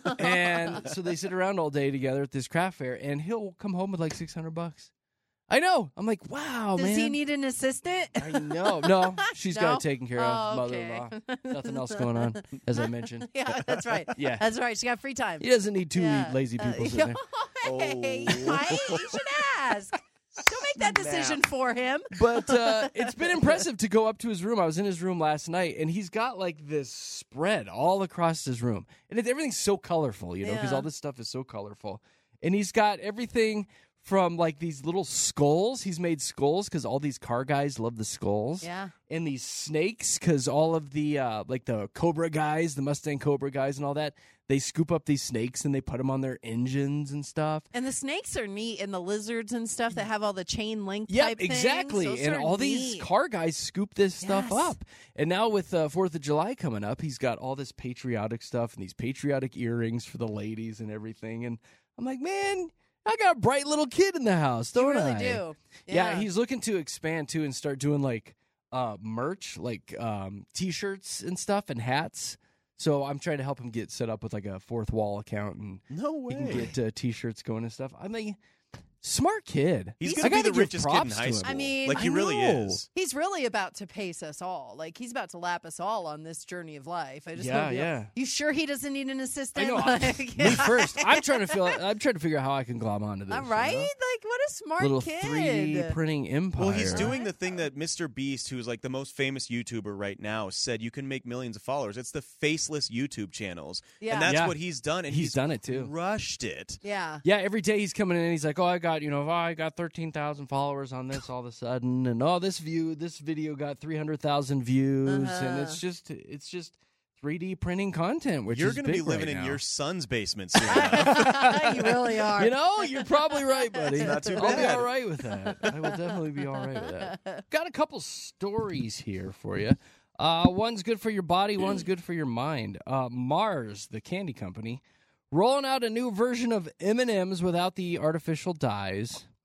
C: And so they sit around all day together at this craft fair, and he'll come home with like six hundred bucks. I know. I'm like, wow,
D: Does
C: man.
D: he need an assistant?
C: I know. No, she's got
D: No?
C: it taken care
D: Oh,
C: of.
D: okay.
C: Mother-in-law. Nothing else going on, as I mentioned.
D: Yeah, that's right.
C: Yeah.
D: That's right. She got free time.
C: He doesn't need two
D: Yeah.
C: lazy
D: Uh,
C: people sitting there.
D: hey, Mike, you should ask. Don't make that decision for him.
C: But uh, it's been impressive to go up to his room. I was in his room last night, and he's got like this spread all across his room, and it, everything's so colorful, you know, because
D: Yeah.
C: all this stuff is so colorful. And he's got everything from like these little skulls. He's made skulls because all these car guys love the skulls.
D: Yeah.
C: And these snakes because all of the uh, like the Cobra guys, the Mustang Cobra guys, and all that. They scoop up these snakes and they put them on their engines and stuff.
D: And the snakes are neat, and the lizards and stuff that have all the chain link
C: Yep,
D: type things.
C: exactly.
D: Those
C: And
D: are
C: all these
D: neat.
C: car guys scoop this stuff
D: Yes.
C: up. And now with uh, fourth of July coming up, he's got all this patriotic stuff and these patriotic earrings for the ladies and everything. And I'm like, man, I got a bright little kid in the house, don't
D: You really
C: I?
D: do.
C: Yeah.
D: Yeah.
C: he's looking to expand too and start doing like uh, merch, like um, T-shirts and stuff and hats. So I'm trying to help him get set up with like a fourth wall account, and
E: no way.
C: he can get uh, T-shirts going and stuff. I mean, smart kid.
E: He's
C: I
E: going to be
C: gotta
E: the
C: give
E: richest kid in
C: props
E: high
C: to him.
E: school.
D: I mean,
E: like he
C: I
E: really
C: know.
E: is.
D: He's really about to pace us all. Like, he's about to lap us all on this journey of life. I just
C: Yeah,
D: hope you,
C: yeah.
D: you sure he doesn't need an assistant?
C: I know.
D: Like,
C: Me first. I'm trying to feel. I'm trying to figure out how I can glom onto this.
D: All
C: you
D: right?
C: know?
D: Like, what a smart
C: Little
D: kid.
C: three D printing empire.
E: Well, he's doing the thing that Mister Beast, who's like the most famous YouTuber right now, said you can make millions of followers. It's the faceless YouTube channels.
D: Yeah.
E: And that's
C: Yeah.
E: what he's done. And
C: He's done it, too.
E: Crushed it.
D: Yeah.
C: Yeah, every day he's coming in and he's like, "Oh, I got you know, oh, I got thirteen thousand followers on this all of a sudden, and oh, this view, this video got three hundred thousand views, and
D: Uh-huh.
C: it's just, it's just three D printing content, which
E: You're
C: is
E: going to be
C: big
E: living
C: right
E: in
C: now.
E: your son's basement soon enough.
D: You really are.
C: You know, you're probably right, buddy.
E: Not too
C: I'll be
E: bad.
C: all right with that. I will definitely be all right with that. Got a couple stories here for you. Uh, one's good for your body, one's good for your mind. Uh, Mars, the candy company, rolling out a new version of M and M's without the artificial dyes.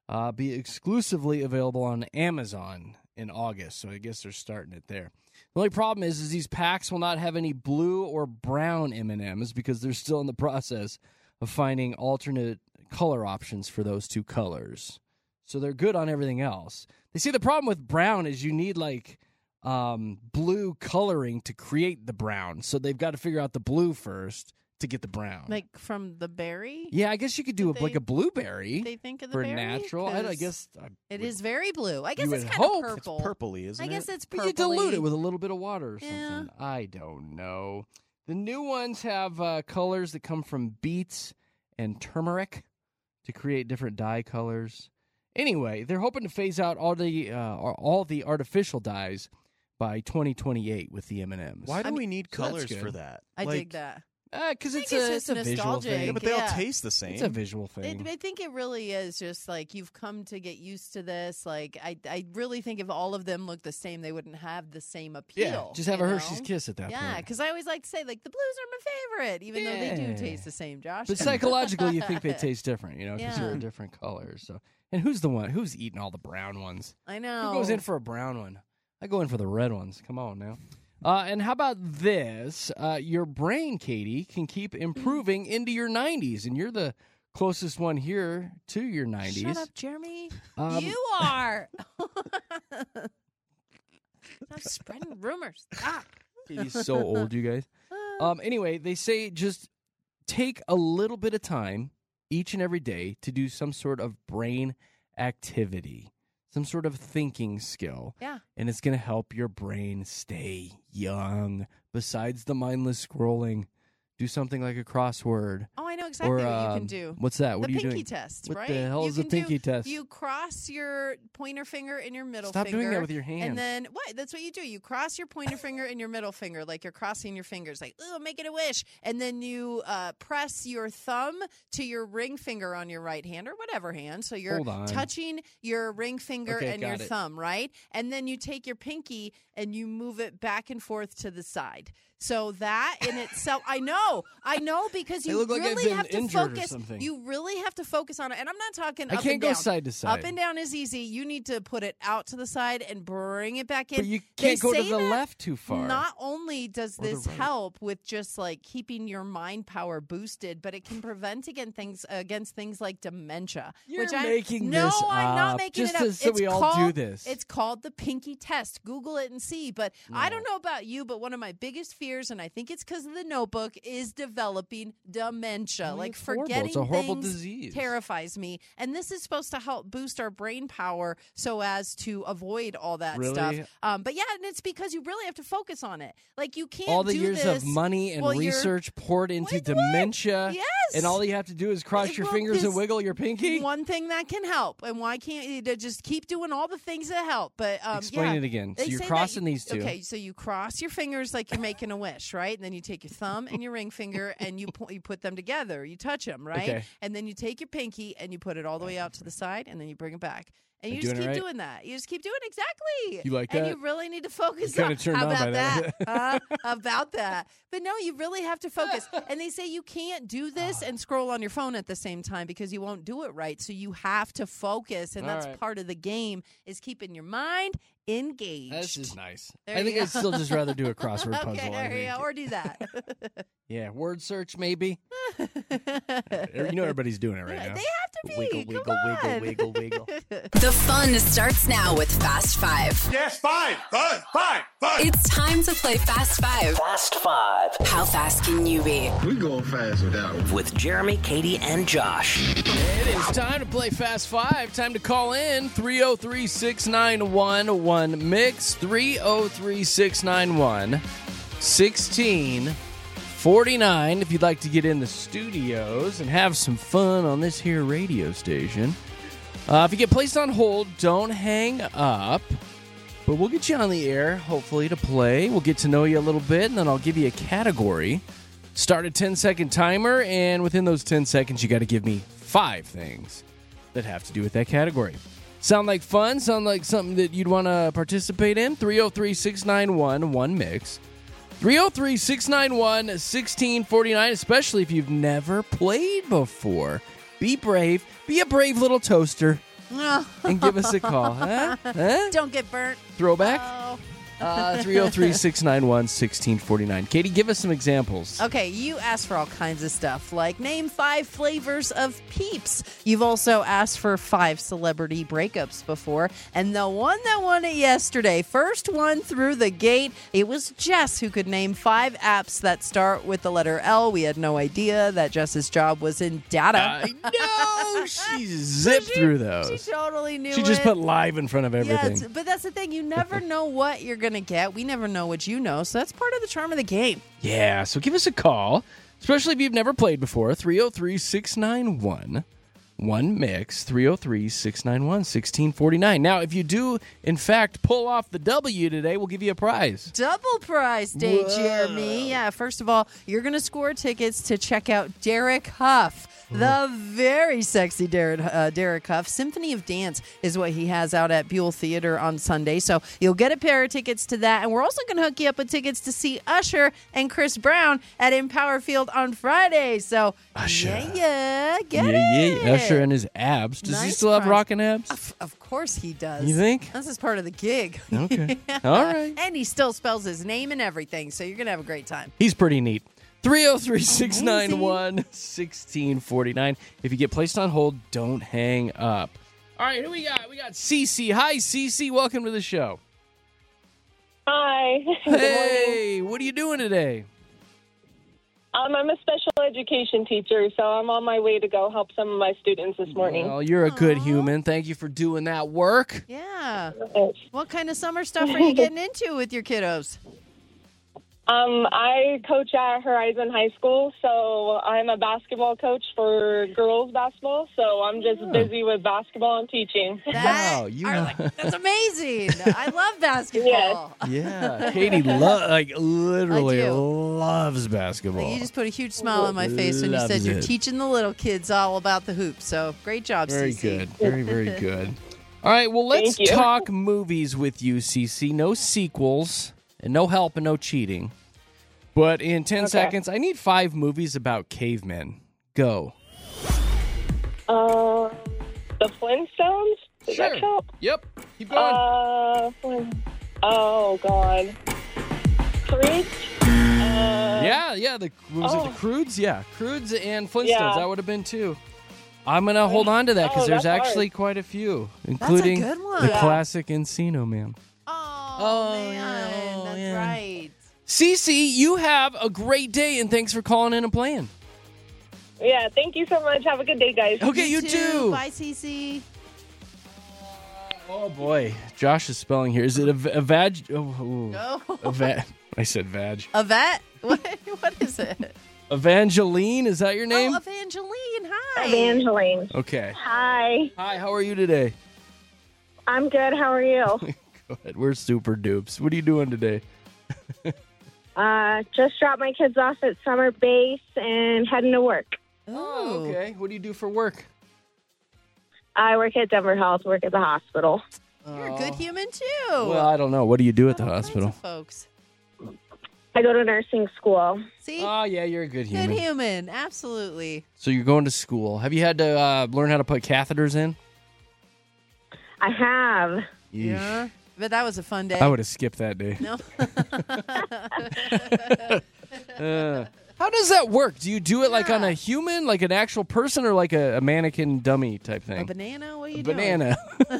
C: uh, be exclusively available on Amazon in August. So I guess they're starting it there. The only problem is, is these packs will not have any blue or brown M and M's because they're still in the process of finding alternate color options for those two colors. So they're good on everything else. They say the problem with brown is you need like um, blue coloring to create the brown. So they've got to figure out the blue first to get the brown.
D: Like from the berry?
C: Yeah, I guess you could do a,
D: They-
C: like a blueberry
D: They think of the
C: for
D: berry?
C: natural. I, I
D: 'Cause
C: guess I
D: It
C: would-
D: is very blue. I guess
C: You
D: it's
C: would
D: kind
C: hope.
D: of
C: It's
D: purple.
E: Purpley, isn't
D: I guess
E: it?
D: it's
C: But
D: purpley.
C: you dilute it with a little bit of water or
D: Yeah.
C: something. I don't know. The new ones have uh, colors that come from beets and turmeric to create different dye colors. Anyway, they're hoping to phase out all the uh, all the artificial dyes by twenty twenty-eight with the M and M's.
E: Why do
D: I mean,
E: we need
C: so that's
E: colors
C: good.
E: for that?
D: I
E: Like,
D: dig that.
C: Because
D: I
C: it's
D: think
C: a,
D: it's
C: it's a
D: just
C: visual
D: nostalgic.
C: thing.
E: Yeah, but they all
D: Yeah.
E: taste the same.
C: It's a visual
D: I,
C: thing.
D: I think it really is just like you've come to get used to this. Like I, I really think if all of them looked the same, they wouldn't have the same appeal.
C: yeah, just have
D: you
C: a
D: know?
C: Hershey's Kiss at that
D: Yeah,
C: point.
D: because I always like to say like the blues are my favorite, even though they do
C: Yeah.
D: taste the same. Josh,
C: But psychologically, you think they taste different, you know, because
D: Yeah.
C: they're a different color. So, and who's the one? Who's eating all the brown ones?
D: I know.
C: Who goes in for a brown one? I go in for the red ones. Come on now. Uh, and how about this? Uh, your brain, Katie, can keep improving into your nineties, and you're the closest one here to your nineties.
D: Shut up, Jeremy.
C: Um,
D: you are. Stop spreading rumors. Ah.
C: Katie's so old, you guys. Um, anyway, they say just take a little bit of time each and every day to do some sort of brain activity, some sort of thinking skill.
D: Yeah.
C: And it's going to help your brain stay young. Besides the mindless scrolling, do something like a crossword.
D: Oh, I know exactly
C: or,
D: what you
C: um,
D: can do.
C: What's that? What
D: the
C: are you
D: pinky
C: doing?
D: test,
C: What
D: right?
C: the hell
D: you
C: is the
D: can
C: pinky
D: do,
C: test?
D: You cross your pointer finger and your middle
C: Stop
D: finger.
C: doing that with your hands.
D: And then what? That's what you do. You cross your pointer finger and your middle finger, like you're crossing your fingers, like oh, making a wish. And then you uh, press your thumb to your ring finger on your right hand or whatever hand. So you're
C: Hold on.
D: touching your ring finger
C: Okay,
D: and your
C: got it.
D: thumb, right? And then you take your pinky and you move it back and forth to the side. So that in itself, I know, I know, because
C: They
D: you
C: look like I've
D: really
C: been
D: have to
C: injured or
D: focus.
C: something.
D: You really have to focus on it. And I'm not talking
C: I
D: up
C: can't
D: and
C: go
D: down.
C: side to side.
D: Up and down is easy. You need to put it out to the side and bring it back in.
C: But you
D: They
C: can't go to
D: say
C: the
D: that
C: left too far.
D: Not only does
C: Or the
D: this
C: right.
D: help with just like keeping your mind power boosted, but it can prevent against things against things like dementia.
C: You're
D: which I,
C: making
D: no,
C: this
D: I'm not
C: up,
D: making
C: just
D: it up.
C: to- so
D: It's
C: we all do
D: called-
C: this.
D: It's called the pinky test. Google it and see. But I don't know about you, but one of my biggest fears, and I think it's because of the Notebook, is developing dementia.
C: Oh,
D: like
C: it's horrible.
D: forgetting
C: It's a horrible
D: things
C: disease.
D: terrifies me. And this is supposed to help boost our brain power so as to avoid all that
C: Really?
D: stuff. Um, but yeah, and it's because you really have to focus on it. Like you can't
C: all the
D: do
C: years
D: this
C: of money and
D: while you're-
C: research poured into
D: Wait, what?
C: dementia.
D: Yes.
C: And all you have to do is cross
D: It-
C: your
D: well,
C: fingers and
D: this-
C: wiggle your pinky.
D: One thing that can help, and why can't you to just keep doing all the things that help? But um,
C: Explain
D: yeah,
C: it again. So
D: they
C: you're
D: say that
C: crossing
D: you-
C: these two.
D: Okay, so you cross your fingers like you're making a wish, right? And then you take your thumb and your ring finger and you pu- you put them together. You touch them, right?
C: Okay.
D: And then you take your pinky and you put it all the way out to the side, and then you bring it back. And
C: Am
D: you
C: I
D: just
C: doing
D: keep
C: it right?
D: doing that. You just keep doing it exactly.
C: You like
D: and
C: that?
D: you really need to focus
C: kinda
D: on
C: turned
D: how
C: on by
D: about
C: that.
D: that. uh, about that. But no, you really have to focus. And they say you can't do this and scroll on your phone at the same time because you won't do it right. So you have to focus, and
C: All
D: that's
C: right.
D: part of the game is keeping your mind engaged.
C: This is nice.
D: There
C: I
D: you
C: think
D: go.
C: I'd still just rather do a crossword puzzle.
D: Okay,
C: I
D: there you
C: think.
D: go. Or do that.
C: Yeah, word search maybe. You know everybody's doing it right now.
D: They have to be.
C: Wiggle,
D: Come
C: wiggle, wiggle,
D: on.
C: wiggle, wiggle.
A: The fun starts now with Fast Five.
F: Yes, five, five, five, five.
A: It's time to play Fast Five.
H: Fast Five
A: How fast can you be?
F: We going fast with that one.
H: with Jeremy, Katie, and Josh.
C: It is time to play Fast Five. Time to call in three oh three, six nine one, one mix. three oh three, six nine one, one six four nine if you'd like to get in the studios and have some fun on this here radio station. Uh, if you get placed on hold, don't hang up. But we'll get you on the air, hopefully, to play. We'll get to know you a little bit, and then I'll give you a category. Start a ten-second timer, and within those ten seconds, you got to give me five things that have to do with that category. Sound like fun? Sound like something that you'd want to participate in? three oh three, six nine one, one mix. three oh three, six nine one, one six four nine, especially if you've never played before. Be brave. Be a brave little toaster. and give us a call. Huh? Huh?
D: Don't get burnt.
C: Throwback?
D: Oh.
C: Uh, three oh three, six nine one, one six four nine. Katie, give us some examples.
D: Okay, you asked for all kinds of stuff, like name five flavors of Peeps. You've also asked for five celebrity breakups before, and the one that won it yesterday, first one through the gate, it was Jess who could name five apps that start with the letter L. We had no idea that Jess's job was in data.
C: I know! She zipped
D: She-
C: through those.
D: She totally knew
C: She just
D: it.
C: put live in front of everything.
D: Yes, but that's the thing. You never know what you're going to get. We never know what you know, so that's part of the charm of the game.
C: Yeah, so give us a call, especially if you've never played before. three oh three, six nine one, one mix, three oh three, six nine one, one six four nine. Now, if you do, in fact, pull off the W today, we'll give you a prize.
D: Double prize day,
C: Whoa.
D: Jeremy. Yeah, first of all, you're going to score tickets to check out Derek Huff. The very sexy Derek, uh, Derek Huff. Symphony of Dance is what he has out at Buell Theater on Sunday. So you'll get a pair of tickets to that. And we're also going to hook you up with tickets to see Usher and Chris Brown at Empower Field on Friday. So,
C: Usher.
D: yeah, yeah, get
C: yeah,
D: it.
C: yeah, Usher and his abs. Does he
D: Nice
C: still have
D: prize.
C: rockin' abs?
D: Of, of course he does.
C: You think?
D: This is part of the gig.
C: Okay. All right.
D: And he still spells his name and everything. So you're going to have a great time.
C: He's pretty neat. three oh three, six nine one, one six four nine. If you get placed on hold, don't hang up. All right, who we got? We got Cece. Hi, Cece. Welcome to the show.
J: Hi.
C: Hey, what are you doing today?
J: Um, I'm a special education teacher, so I'm on my way to go help some of my students this morning.
C: Well, you're a good human. Thank you for doing that work.
D: Yeah. What kind of summer stuff are you getting into with your kiddos?
J: Um, I coach at Horizon High School, so I'm a basketball coach for girls basketball, so I'm just
C: Oh.
J: busy with basketball and teaching.
C: Wow, you
D: Are like, that's amazing. I love basketball.
C: Yeah, Katie lo- like literally
D: I do.
C: loves basketball.
D: Like, you just put a huge smile on my face when you said
C: Loves
D: you're
C: it.
D: teaching the little kids all about the hoops. So great job,
C: Very
D: Cece.
C: good. Very, very good. All right, well, let's
J: Thank you.
C: talk movies with you, Cece. No sequels and no help and no cheating. But in ten
J: Okay.
C: seconds, I need five movies about cavemen. Go.
J: Uh, the Flintstones? Does
C: Sure.
J: that count?
C: Yep. Keep going.
J: Uh, Flin- oh, God. Creed? Uh,
C: yeah, yeah. The was
J: oh.
C: it the Croods? Yeah, Croods and Flintstones.
J: Yeah.
C: That would have been two. I'm gonna hold on to that because
J: Oh,
C: there's
J: that's
C: actually
J: hard.
C: quite a few, including
D: good one.
C: the
J: Yeah.
C: classic Encino Man.
D: Oh,
C: Oh,
D: man.
C: yeah,
D: That's
C: yeah.
D: right.
C: Cece, you have a great day, and thanks for calling in and playing.
J: Yeah, thank you so much. Have a good day, guys.
C: Okay, you, too.
D: Bye, Cece.
C: Oh boy, Josh is spelling here. Is it a, v- a vag? Oh, ooh.
D: No.
C: a va- I said vag.
D: A vet? What, what is it?
C: Evangeline, is that your name?
D: Oh, Evangeline. Hi.
J: Evangeline.
C: Okay.
J: Hi.
C: Hi, how are you today?
J: I'm good. How are you?
C: Good. We're super dupes. What are you doing today?
J: Uh, just dropped my kids off at summer base and heading to work.
C: Oh, okay. What do you do for work?
J: I work at Denver Health, work at the hospital.
D: You're a good human, too.
C: Well, I don't know. What do you do at the
D: All kinds
C: hospital?
D: of folks.
J: I go to nursing school.
D: See?
C: Oh, yeah, you're a good human.
D: Good human. Absolutely.
C: So you're going to school. Have you had to uh, learn how to put catheters in?
J: I have.
D: Yeah. But that was a fun day.
C: I would have skipped that day.
D: No.
C: Uh, how does that work? Do you do it like on a human, like an actual person, or like a, a mannequin dummy type thing?
D: A banana? What are you
C: A
D: doing?
C: banana.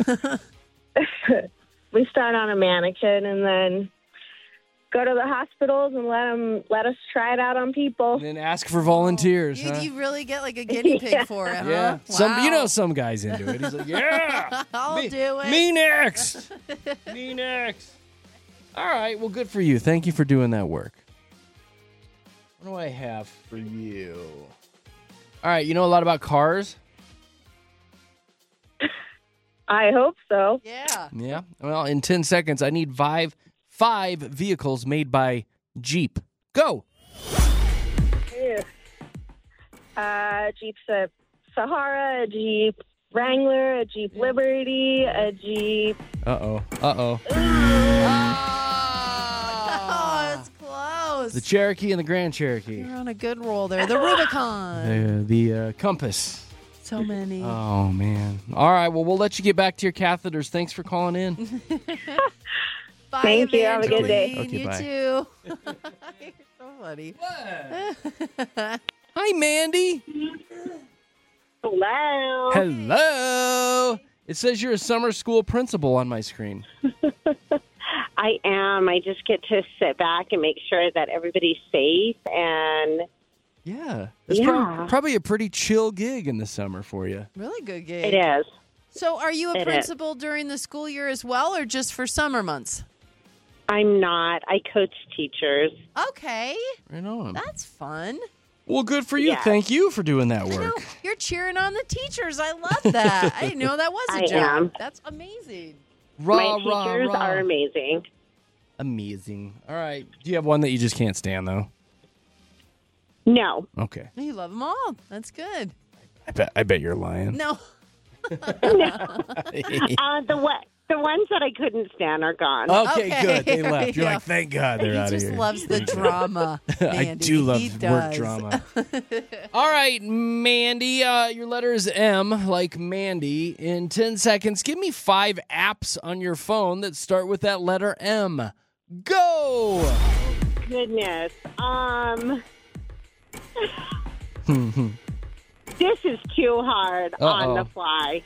J: We start on a mannequin and then go to the hospitals and let them let us try it out on people.
C: And then ask for volunteers.
D: You,
C: huh?
D: you really get like a guinea pig
J: Yeah.
D: for it, huh?
C: Yeah, some you
D: Wow.
C: know some guys into it. He's like, yeah,
D: I'll
C: me,
D: do it.
C: me next, me next. All right, well, good for you. Thank you for doing that work. What do I have for you? All right, you know a lot about cars.
J: I hope so.
D: Yeah.
C: Yeah. Well, in ten seconds, I need five five vehicles made by Jeep. Go.
J: Ew. Uh, Jeep Sa- Sahara, a Jeep Wrangler, a Jeep Liberty, a Jeep.
C: Uh oh. Uh oh.
D: Oh, it's close.
C: The Cherokee and the Grand Cherokee.
D: You're on a good roll there. The Rubicon.
C: The the uh, Compass.
D: So many.
C: Oh, man. All right. Well, we'll let you get back to your catheters. Thanks for calling in.
D: Bye,
K: Thank you. Have a good day.
D: Evangeline.
C: Okay,
D: you
C: bye.
D: too. You're so funny.
C: Hi, Mandy.
K: Hello.
C: Hello. It says you're a summer school principal on my screen.
K: I am. I just get to sit back and make sure that everybody's safe. And
C: Yeah. It's
K: Yeah.
C: prob- probably a pretty chill gig in the summer for you.
D: Really good gig.
K: it is.
D: So are you a
K: It is.
D: principal during the school year as well, or just for summer months?
K: I'm not. I coach teachers.
D: Okay.
C: Right on.
D: That's fun.
C: Well, good for you.
K: Yeah.
C: Thank you for doing that
D: I know,
C: work.
D: you're cheering on the teachers. I love that. I didn't know that was a
K: I
D: job.
K: am.
D: That's amazing.
C: Rah,
K: My
C: rah,
K: teachers
C: rah.
K: are amazing.
C: Amazing. All right. Do you have one that you just can't stand, though?
K: No.
C: Okay.
D: You love them all. That's good.
C: I bet, I bet you're lying.
D: No.
K: Uh, the what? The ones that I couldn't stand are gone.
C: Okay,
D: Okay.
C: good. They left. You're
D: Yeah.
C: like, thank God they're
D: He
C: out of
D: just
C: here.
D: loves the drama.
C: I
D: Mandy.
C: do love
D: He
C: work
D: does.
C: drama. All right, Mandy, uh, your letter is M, like Mandy. In ten seconds, give me five apps on your phone that start with that letter M. Go!
K: Goodness. Um. This is too hard on the
C: Uh-oh.
K: fly.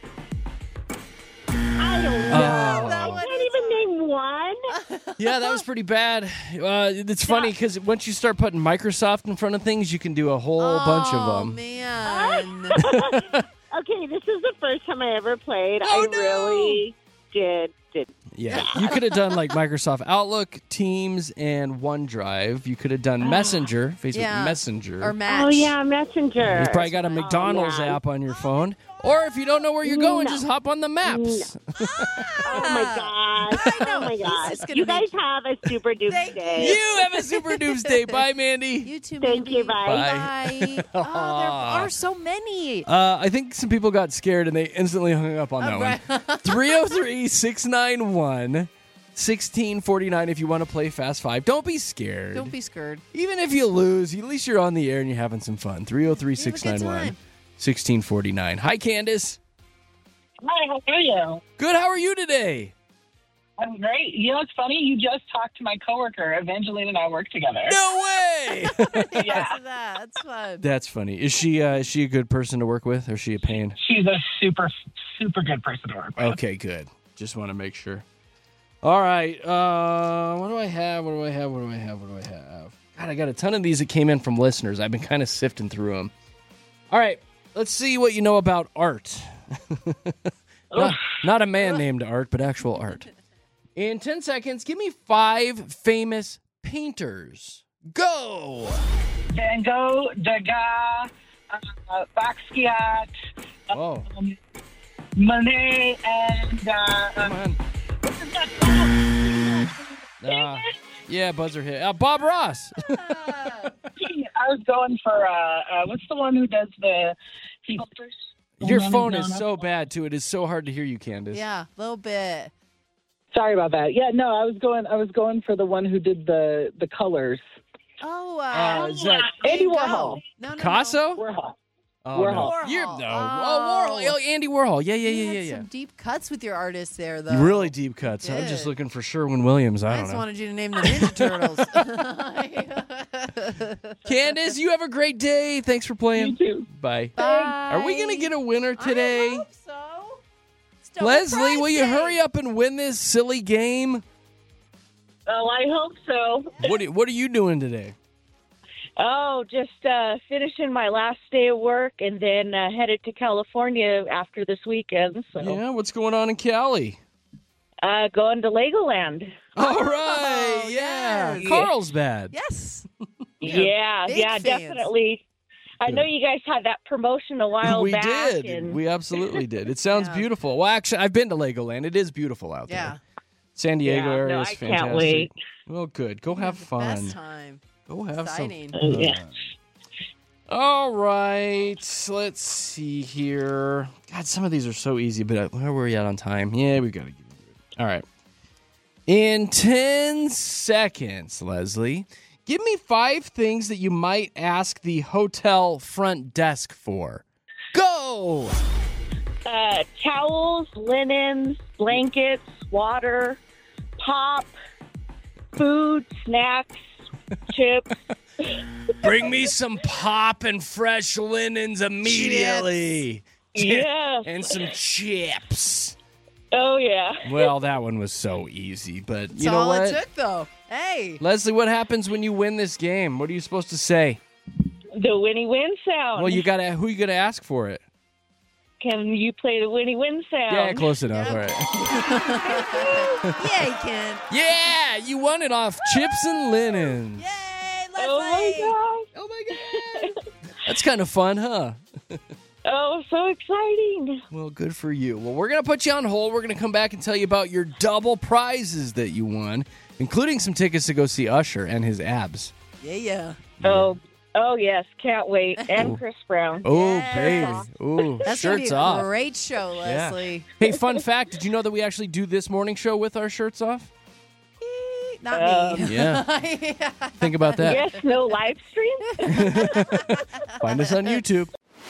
K: I don't know.
C: Oh.
D: That
K: I
D: one
K: can't
D: is
K: even name one.
C: Yeah, that was pretty bad. Uh, it's funny because once you start putting Microsoft in front of things, you can do a whole bunch of
D: Oh,
C: them.
D: man.
K: Okay, this is the first time I ever played.
C: Oh,
K: I
C: no.
K: really did. did.
C: Yeah, you could have done like Microsoft Outlook, Teams, and OneDrive. You could have done Messenger, Facebook
D: Yeah.
C: Messenger.
D: Or Match.
K: Oh, yeah, Messenger.
C: You probably got a McDonald's
K: yeah.
C: app on your phone. Or if you don't know where you're going,
K: No.
C: just hop on the maps.
K: Oh, my gosh.
D: I know.
K: Oh, my
D: He's
K: gosh.
D: just gonna
K: You
D: make-
K: guys have a super duper
D: Thank
K: day.
C: You have a super doomsday. Bye, Mandy.
D: You too,
K: Thank
D: Mandy.
K: you, bye.
D: Bye. Oh, there are so many.
C: Uh, I think some people got scared and they instantly hung up on that
D: right.
C: one. three oh three, six nine one, one six four nine if you want to play Fast Five. Don't be scared.
D: Don't be scared.
C: Even if you lose, at least you're on the air and you're having some fun. three oh three, six nine one, one six four nine. Hi, Candace.
L: Hi, how are you?
C: Good. How are you today?
L: I'm great. You know, it's funny. You just talked to my coworker. Evangeline and I work together.
C: No way.
D: Yeah. That. That's fun.
C: That's funny. Is she uh, is she a good person to work with, or is she a pain?
L: She's a super, super good person to work with.
C: Okay, good. Just want to make sure. All right. Uh, what do I have? What do I have? What do I have? What do I have? God, I got a ton of these that came in from listeners. I've been kind of sifting through them. All right. Let's see what you know about art. not, not a man named Art, but actual art. In ten seconds, give me five famous painters. Go!
L: Van Gogh, Degas, uh, Basquiat,
C: Oh,
L: um, Monet, and uh,
C: come
L: um,
C: on.
L: what's his name?
C: Uh, yeah, buzzer hit. Uh, Bob Ross.
L: I was going for uh, uh, what's the one who does the sculptures?
C: Your
L: No, no,
C: phone
L: no,
C: is
L: no.
C: so bad, too. It is so hard to hear you, Candace.
D: Yeah, a little bit.
L: Sorry about that. Yeah, no, I was going. I was going for the one who did the the colors.
D: Oh, uh,
C: Uh, is that
L: Andy
D: Van Gogh.
L: Warhol.
D: No, no,
C: Picasso?
L: Warhol.
C: Oh,
L: Warhol.
C: No.
D: Warhol.
C: You're, no.
D: Oh.
C: Oh, Warhol. Oh, Andy Warhol. Yeah, yeah,
D: You
C: yeah,
D: had
C: yeah, yeah.
D: some deep cuts with your artists there, though.
C: You really deep cuts. I'm just
D: did.
C: looking for Sherwin Williams. I
D: I
C: don't
D: just
C: know.
D: wanted you to name the Ninja Turtles.
C: Candace, you have a great day. Thanks for playing.
L: You too.
C: Bye.
D: Bye.
C: Are we going to get a winner today?
D: I hope so. It's double
C: Leslie,
D: prize
C: will you
D: day.
C: hurry up and win this silly game?
J: Oh, I hope so.
C: What are, what are you doing today?
J: Oh, just uh, finishing my last day of work and then uh, headed to California after this weekend. So,
C: Yeah, what's going on in Cali?
J: uh, going to Legoland.
C: All right. Yeah.
D: yes.
C: Carlsbad.
D: Yes.
J: Yeah,
D: big
J: yeah,
D: fans.
J: definitely. I know you guys had that promotion a while
C: We
J: back.
C: did.
J: And
C: We absolutely did. It sounds
D: Yeah.
C: beautiful. Well, actually, I've been to Legoland. It is beautiful out there.
D: Yeah.
C: San Diego
J: Yeah,
C: area
J: no,
C: is
J: I
C: fantastic.
J: can't wait.
C: Well, good. Go have fun.
D: Best time.
C: Go have
D: Exciting.
C: some.
J: Oh, yeah.
C: All right. Let's see here. God, some of these are so easy, but uh, where were we at on time? Yeah, we got to get into it. All right. In ten seconds, Leslie, give me five things that you might ask the hotel front desk for. Go! go.
J: Uh, towels, linens, blankets, water, pop, food, snacks, chips.
C: Bring me some pop and fresh linens immediately.
J: Yes.
C: And some chips.
J: Oh, yeah.
C: Well, that one was so easy, but
D: That's
C: you know
D: all
C: what?
D: it took, though. Hey.
C: Leslie, what happens when you win this game? What are you supposed to say?
J: The Winnie Win sound.
C: Well, you gotta. Who you gonna ask for it?
J: Can you play the Winnie Win sound?
C: Yeah, close enough. All right.
D: Yeah, you can.
C: Yeah, you won it off chips and linens.
D: Yay, Leslie.
J: Oh, my gosh.
D: Oh, my God.
C: That's kind of fun, huh?
J: Oh, so exciting.
C: Well, good for you. Well, we're going to put you on hold. We're going to come back and tell you about your double prizes that you won, including some tickets to go see Usher and his abs.
D: Yeah, yeah.
J: Oh, oh yes. Can't wait. And Chris Brown.
C: Oh,
D: Yes.
C: baby. Ooh,
D: That's going to
C: shirts
D: be a
C: off.
D: great show,
C: Yeah.
D: Leslie.
C: Hey, fun fact. Did you know that we actually do this morning show with our shirts off?
D: Not
J: Um,
D: me.
C: Yeah. Think about that.
J: Yes, no live stream?
C: Find us on YouTube.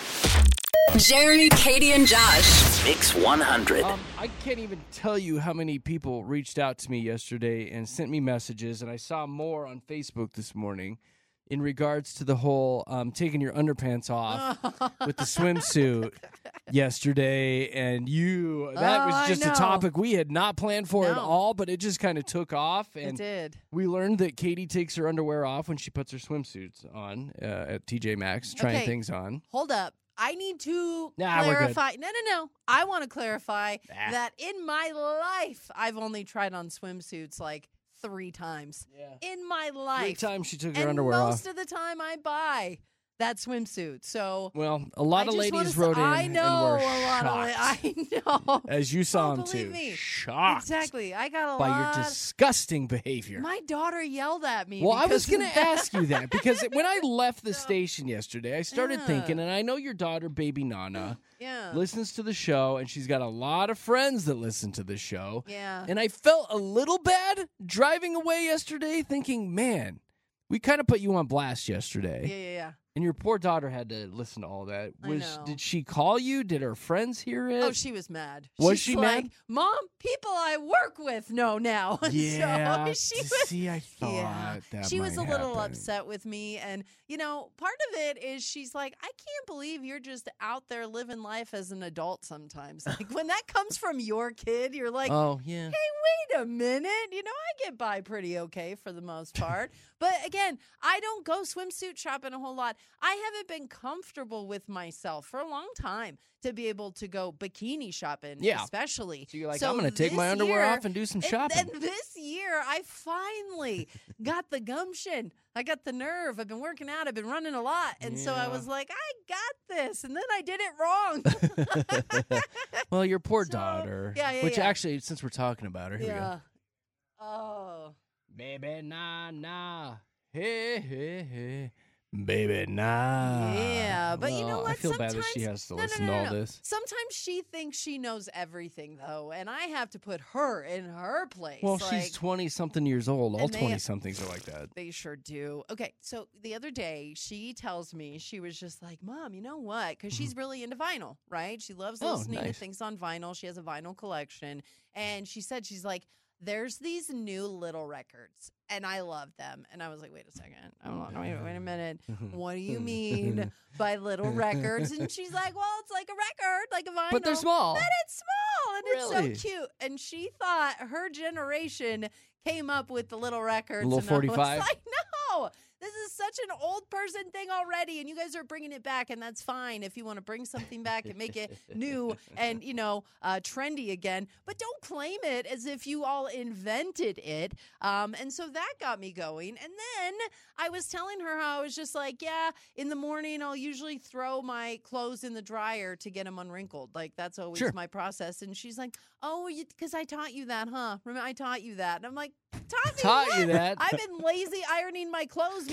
A: Jeremy, Katie, and Josh.
H: Mix one hundred.
C: Um, I can't even tell you how many people reached out to me yesterday and sent me messages, and I saw more on Facebook this morning in regards to the whole um, taking your underpants off with the swimsuit yesterday. And you, that
D: Oh,
C: was
D: I
C: just a
D: know.
C: topic we had not planned for at
D: No.
C: all, but it just kind of took off.
D: It
C: And
D: did.
C: we learned that Katie takes her underwear off when she puts her swimsuits on uh, at T J Maxx, trying
D: Okay.
C: things on.
D: Hold up. I need to
C: Nah, we're good.
D: clarify. No, no, no. I want to clarify
C: Ah.
D: that in my life, I've only tried on swimsuits like three times.
C: Yeah.
D: In my
C: Every
D: life.
C: time she took her
D: and
C: underwear off.
D: most of the time I buy that swimsuit. So
C: Well, a lot
D: I
C: of
D: just wanna
C: ladies
D: s-
C: wrote in
D: I
C: and
D: know
C: were
D: a lot
C: shocked.
D: of la- I know.
C: As you saw
D: Oh,
C: him
D: believe
C: too.
D: me.
C: Shocked
D: Exactly. I got a
C: by
D: lot.
C: your disgusting behavior.
D: My daughter yelled at me.
C: Well, I was
D: because
C: going
D: of
C: to
D: that.
C: ask you that because when I left the station yesterday, I started
D: Yeah.
C: thinking, and I know your daughter, baby Nana,
D: Yeah.
C: listens to the show, and she's got a lot of friends that listen to the show.
D: Yeah.
C: And I felt a little bad driving away yesterday thinking, man, we kind of put you on blast yesterday.
D: Yeah, yeah, yeah.
C: And your poor daughter had to listen to all that.
D: I
C: Was
D: know.
C: Did she call you? Did her friends hear it?
D: Oh, she was mad.
C: Was
D: She's
C: she
D: like,
C: mad?
D: Mom, people I work with know now. And
C: Yeah.
D: so she
C: to
D: was.
C: see, I thought
D: Yeah,
C: that
D: she was a
C: might
D: little
C: happen.
D: upset with me. And, you know, part of it is she's like, I can't believe you're just out there living life as an adult sometimes. Like, when that comes from your kid, you're like,
C: Oh, yeah.
D: hey, wait a minute. You know, I get by pretty okay for the most part. But again, I don't go swimsuit shopping a whole lot. I haven't been comfortable with myself for a long time to be able to go bikini shopping,
C: Yeah.
D: especially.
C: So you're like, I'm going to take my
D: this
C: underwear
D: year-
C: off and do some
D: and-
C: shopping.
D: And this year, I finally got the gumption. I got the nerve. I've been working out. I've been running a lot. And so I
C: Yeah.
D: was like, I got this. And then I did it wrong.
C: Well, your poor
D: So,
C: daughter.
D: yeah, yeah,
C: Which
D: yeah.
C: actually, since we're talking about her, here
D: yeah. Oh.
C: we go. Baby, nah, nah. Hey, hey, hey. Baby, nah.
D: Yeah, but you know
C: Well,
D: what?
C: I feel bad
D: Sometimes,
C: that she has to
D: no, no,
C: listen
D: no,
C: to
D: no,
C: all
D: no.
C: this.
D: Sometimes she thinks she knows everything, though, and I have to put her in her place.
C: Well,
D: like,
C: she's twenty-something years old. All
D: and they-
C: twenty-somethings are like that.
D: They sure do. Okay, so the other day, she tells me, she was just like, Mom, you know what? Because she's really into vinyl, right? She loves
C: Oh,
D: listening to
C: nice.
D: things on vinyl. She has a vinyl collection. And she said, she's like, there's these new little records, and I love them. And I was like, wait a second. Hold on, wait, wait a minute. What do you mean by little records? And she's like, well, it's like a record, like a vinyl.
C: But they're small.
D: But it's small, and
C: Really?
D: it's so cute. And she thought her generation came up with the little records.
C: Little
D: and I was
C: forty-five?
D: like, no, this is such an old person thing already, and you guys are bringing it back, and that's fine if you want to bring something back and make it new and, you know, uh, trendy again. But don't claim it as if you all invented it. Um, and so that got me going. And then I was telling her how I was just like, yeah, in the morning I'll usually throw my clothes in the dryer to get them unwrinkled. Like, that's always
C: Sure.
D: my process. And she's like, oh, because I taught you that, huh? Remember, I taught you that. And I'm like, taught me
C: Taught
D: what?
C: you that?
D: I've been lazy ironing my clothes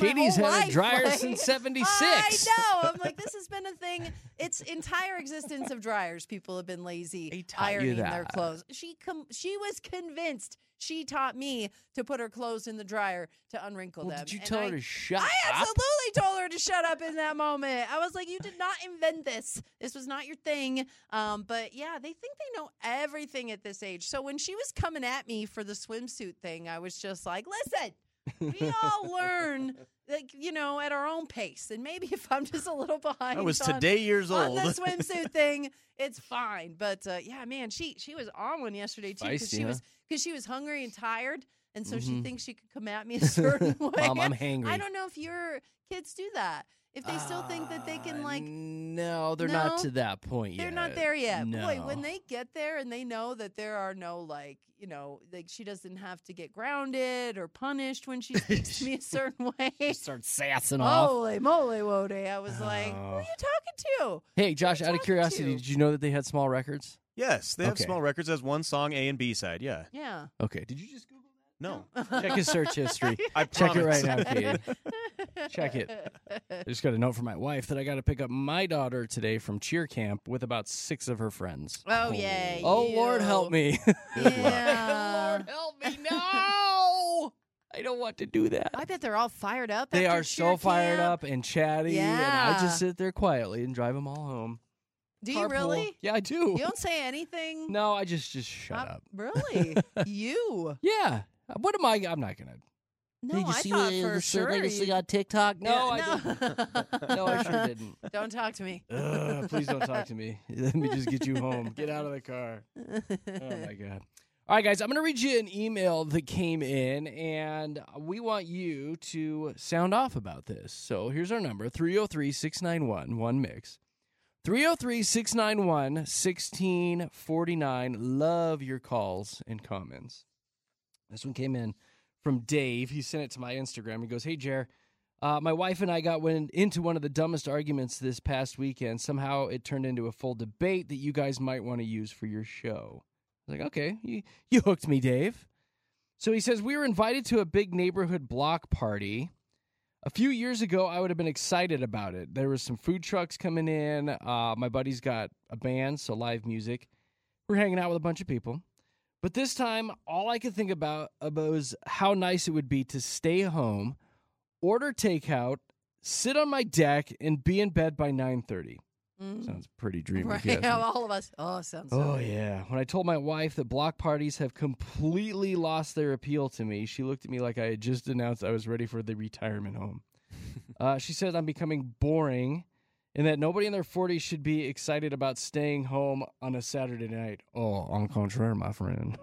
C: Katie's
D: my whole
C: had
D: life.
C: a dryer
D: like,
C: since seventy-six.
D: I know. I'm like, this has been a thing. Its entire existence of dryers, people have been lazy ironing their clothes. She com- she was convinced. She taught me to put her clothes in the dryer to unwrinkle
C: Well,
D: them.
C: did you
D: And
C: tell
D: I,
C: her to shut
D: I
C: up?
D: absolutely told her to shut up in that moment. I was like, you did not invent this. This was not your thing. Um, but yeah, they think they know everything at this age. So when she was coming at me for the swimsuit thing, I was just like, listen, we all learn, like, you know, at our own pace. And maybe if I'm just a little behind
E: I was
D: on,
E: today years
D: on
E: old.
D: the swimsuit thing, it's fine. But uh, yeah, man, she she was on one yesterday too because
C: Feisty,
D: she
C: huh?
D: was because she was hungry and tired, and so she
C: Mhm.
D: thinks she could come at me a certain way.
C: Mom, I'm hangry.
D: I don't know if your kids do that. If they still think that they can like.
C: No, they're
D: No?
C: not to that point yet.
D: They're not there yet.
C: No.
D: Boy, when they get there and they know that there are no, like, you know, like she doesn't have to get grounded or punished when she speaks to me a certain way.
C: Start sassing off.
D: Holy moly, Wode. I was like, who
C: Oh.
D: are you talking to?
C: Hey, Josh, out of curiosity,
D: to?
C: did you know that they had small records?
E: Yes, they have
C: Okay.
E: small records as one song, A and B side. Yeah.
D: Yeah.
C: Okay, did you just Google
E: No.
C: that? Check his search history.
E: I
C: Check it
E: promise.
C: right now, Katie. Check it. I just got a note from my wife that I got to pick up my daughter today from cheer camp with about six of her friends.
D: Oh, yay.
C: Oh, Lord, help me.
D: Yeah.
C: Lord, help me. No. I don't want to do that.
D: I bet they're all fired up.
C: They
D: after
C: are
D: cheer
C: so fired
D: camp.
C: up and chatty, and
D: Yeah.
C: I just sit there quietly and drive them all home.
D: Do you
C: Carpool.
D: really?
C: Yeah, I do.
D: You don't say anything?
C: No, I just just shut
D: Uh,
C: up.
D: Really? You?
C: Yeah. What am I? I'm not gonna.
D: No,
C: Did you
D: I
C: see
D: thought
C: the,
D: for
C: the
D: sure.
C: latest
D: you-
C: thing on TikTok? No, I
D: Yeah,
C: didn't. No, I sure didn't.
D: Don't talk to me.
C: Ugh, please don't talk to me. Let me just get you home. Get out of the car. Oh my god. All right, guys, I'm going to read you an email that came in, and we want you to sound off about this. So here's our number, three oh three, six nine one, one mix. three oh three, six nine one, one six four nine. Love your calls and comments. This one came in from Dave. He sent it to my Instagram. He goes, hey, Jer, uh, my wife and I got went into one of the dumbest arguments this past weekend. Somehow it turned into a full debate that you guys might want to use for your show. I was like, okay, you, you hooked me, Dave. So he says, we were invited to a big neighborhood block party. A few years ago, I would have been excited about it. There was some food trucks coming in. Uh, my buddy's got a band, so live music. We're hanging out with a bunch of people. But this time, all I could think about, about was how nice it would be to stay home, order takeout, sit on my deck, and be in bed by nine thirty.
D: Mm.
C: Sounds pretty dreamy.
D: Right,
C: if you ask me.
D: all of us. Oh, sounds so
C: Oh,
D: good.
C: yeah. When I told my wife that block parties have completely lost their appeal to me, she looked at me like I had just announced I was ready for the retirement home. uh, she said I'm becoming boring and that nobody in their forties should be excited about staying home on a Saturday night. Oh, en contraire, my friend.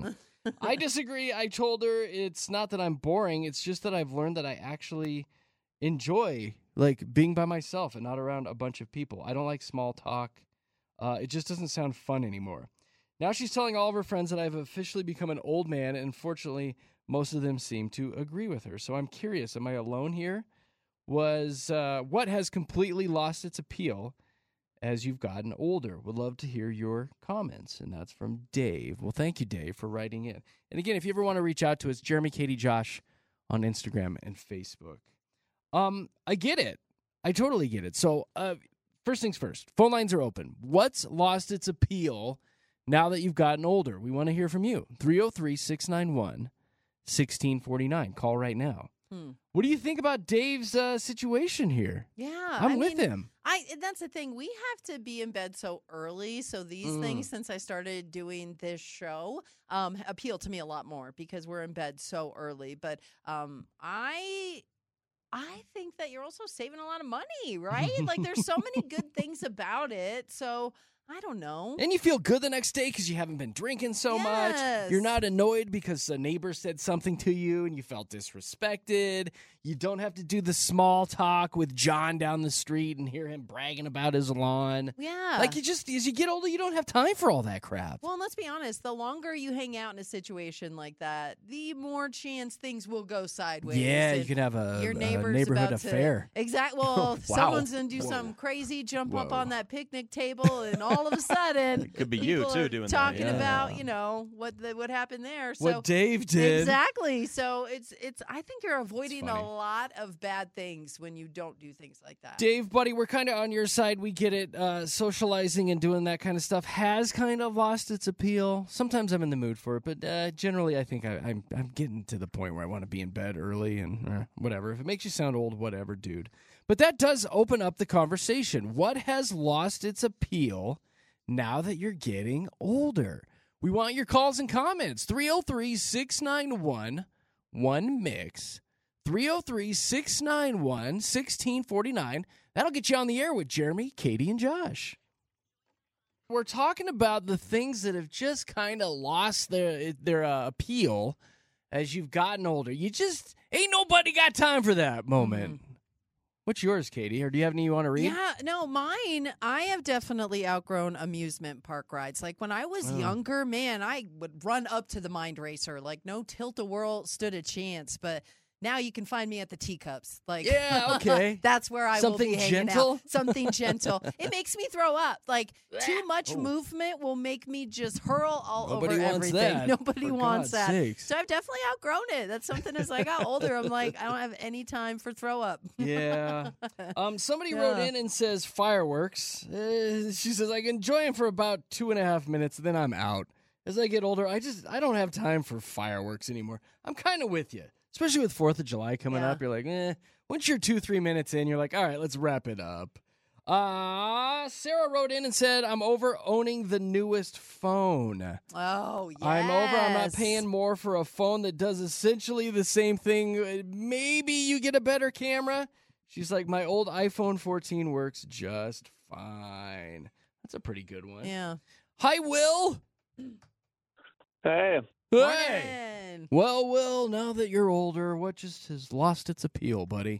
C: I disagree. I told her it's not that I'm boring. It's just that I've learned that I actually enjoy like being by myself and not around a bunch of people. I don't like small talk. Uh, it just doesn't sound fun anymore. Now she's telling all of her friends that I've officially become an old man, and unfortunately, most of them seem to agree with her. So I'm curious, am I alone here? Was uh, what has completely lost its appeal as you've gotten older? Would love to hear your comments, and that's from Dave. Well, thank you, Dave, for writing in. And again, if you ever want to reach out to us, Jeremy, Katie, Josh on Instagram and Facebook. Um, I get it. I totally get it. So, uh, first things first, phone lines are open. What's lost its appeal now that you've gotten older? We want to hear from you. three oh three, six nine one, one six four nine. Call right now.
D: Hmm.
C: What do you think about Dave's uh, situation here?
D: Yeah.
C: I'm
D: I
C: with
D: mean,
C: him.
D: I that's the thing. We have to be in bed so early. So these
C: Mm.
D: things, since I started doing this show, um, appeal to me a lot more because we're in bed so early. But um, I I think that you're also saving a lot of money, right? Like there's so many good things about it. So I don't know.
C: And you feel good the next day because you haven't been drinking so much.
D: Yes.
C: You're not annoyed because a neighbor said something to you and you felt disrespected. You don't have to do the small talk with John down the street and hear him bragging about his lawn.
D: Yeah.
C: Like you just, as you get older, you don't have time for all that crap.
D: Well, and let's be honest, the longer you hang out in a situation like that, the more chance things will go sideways.
C: Yeah, you
D: and
C: can have a,
D: your
C: a
D: neighbor's
C: neighborhood
D: about to-
C: affair.
D: Exactly. Well,
C: Wow.
D: someone's going to do
C: Whoa.
D: something crazy, jump up
C: Whoa.
D: on that picnic table, and all all of a sudden,
E: it could be you
D: people
E: too
D: are
E: doing
D: talking
E: that. Yeah.
D: about, you know, what the, what happened there. So,
C: what Dave did.
D: Exactly. So it's it's. I think you're avoiding a
C: funny.
D: lot of bad things when you don't do things like that.
C: Dave, buddy, we're kind of on your side. We get it. Uh, socializing and doing that kind of stuff has kind of lost its appeal. Sometimes I'm in the mood for it, but uh, generally, I think I, I'm I'm getting to the point where I want to be in bed early and uh, whatever. If it makes you sound old, whatever, dude. But that does open up the conversation. What has lost its appeal now that you're getting older? We want your calls and comments. three oh three, six nine one, one mix. three oh three, six nine one, one six four nine. That'll get you on the air with Jeremy, Katie, and Josh. We're talking about the things that have just kind of lost their their uh, appeal as you've gotten older. You just ain't nobody got time for that moment. Mm-hmm. What's yours, Katie? Or do you have any you want to read?
D: Yeah, no, mine, I have definitely outgrown amusement park rides. Like when I was
C: Oh.
D: younger, man, I would run up to the Mind Racer. Like no tilt-a-whirl stood a chance, but now you can find me at the teacups. Like,
C: Yeah, okay.
D: That's where I
C: Something
D: will be hanging
C: gentle?
D: out. Something gentle. It makes me throw up. Like too much
C: Oh.
D: movement will make me just hurl all
C: Nobody
D: over
C: wants
D: everything.
C: that,
D: Nobody
C: for
D: wants
C: God's
D: that.
C: sakes.
D: So I've definitely outgrown it. That's something as I got older, I'm like, I don't have any time for throw up.
C: Yeah. Um, somebody
D: Yeah.
C: wrote in and says fireworks. Uh, she says, I can enjoy them for about two and a half minutes, then I'm out. As I get older, I just I don't have time for fireworks anymore. I'm kind of with you. Especially with fourth of July coming
D: Yeah.
C: up, you're like, eh. Once you're two, three minutes in, you're like, all right, let's wrap it up. Uh, Sarah wrote in and said, I'm over owning the newest phone.
D: Oh, yes.
C: I'm over. I'm not paying more for a phone that does essentially the same thing. Maybe you get a better camera. She's like, my old iPhone fourteen works just fine. That's a pretty good one.
D: Yeah.
C: Hi, Will.
M: Hey.
C: Hey. Well, Will, now that you're older, what just has lost its appeal, buddy?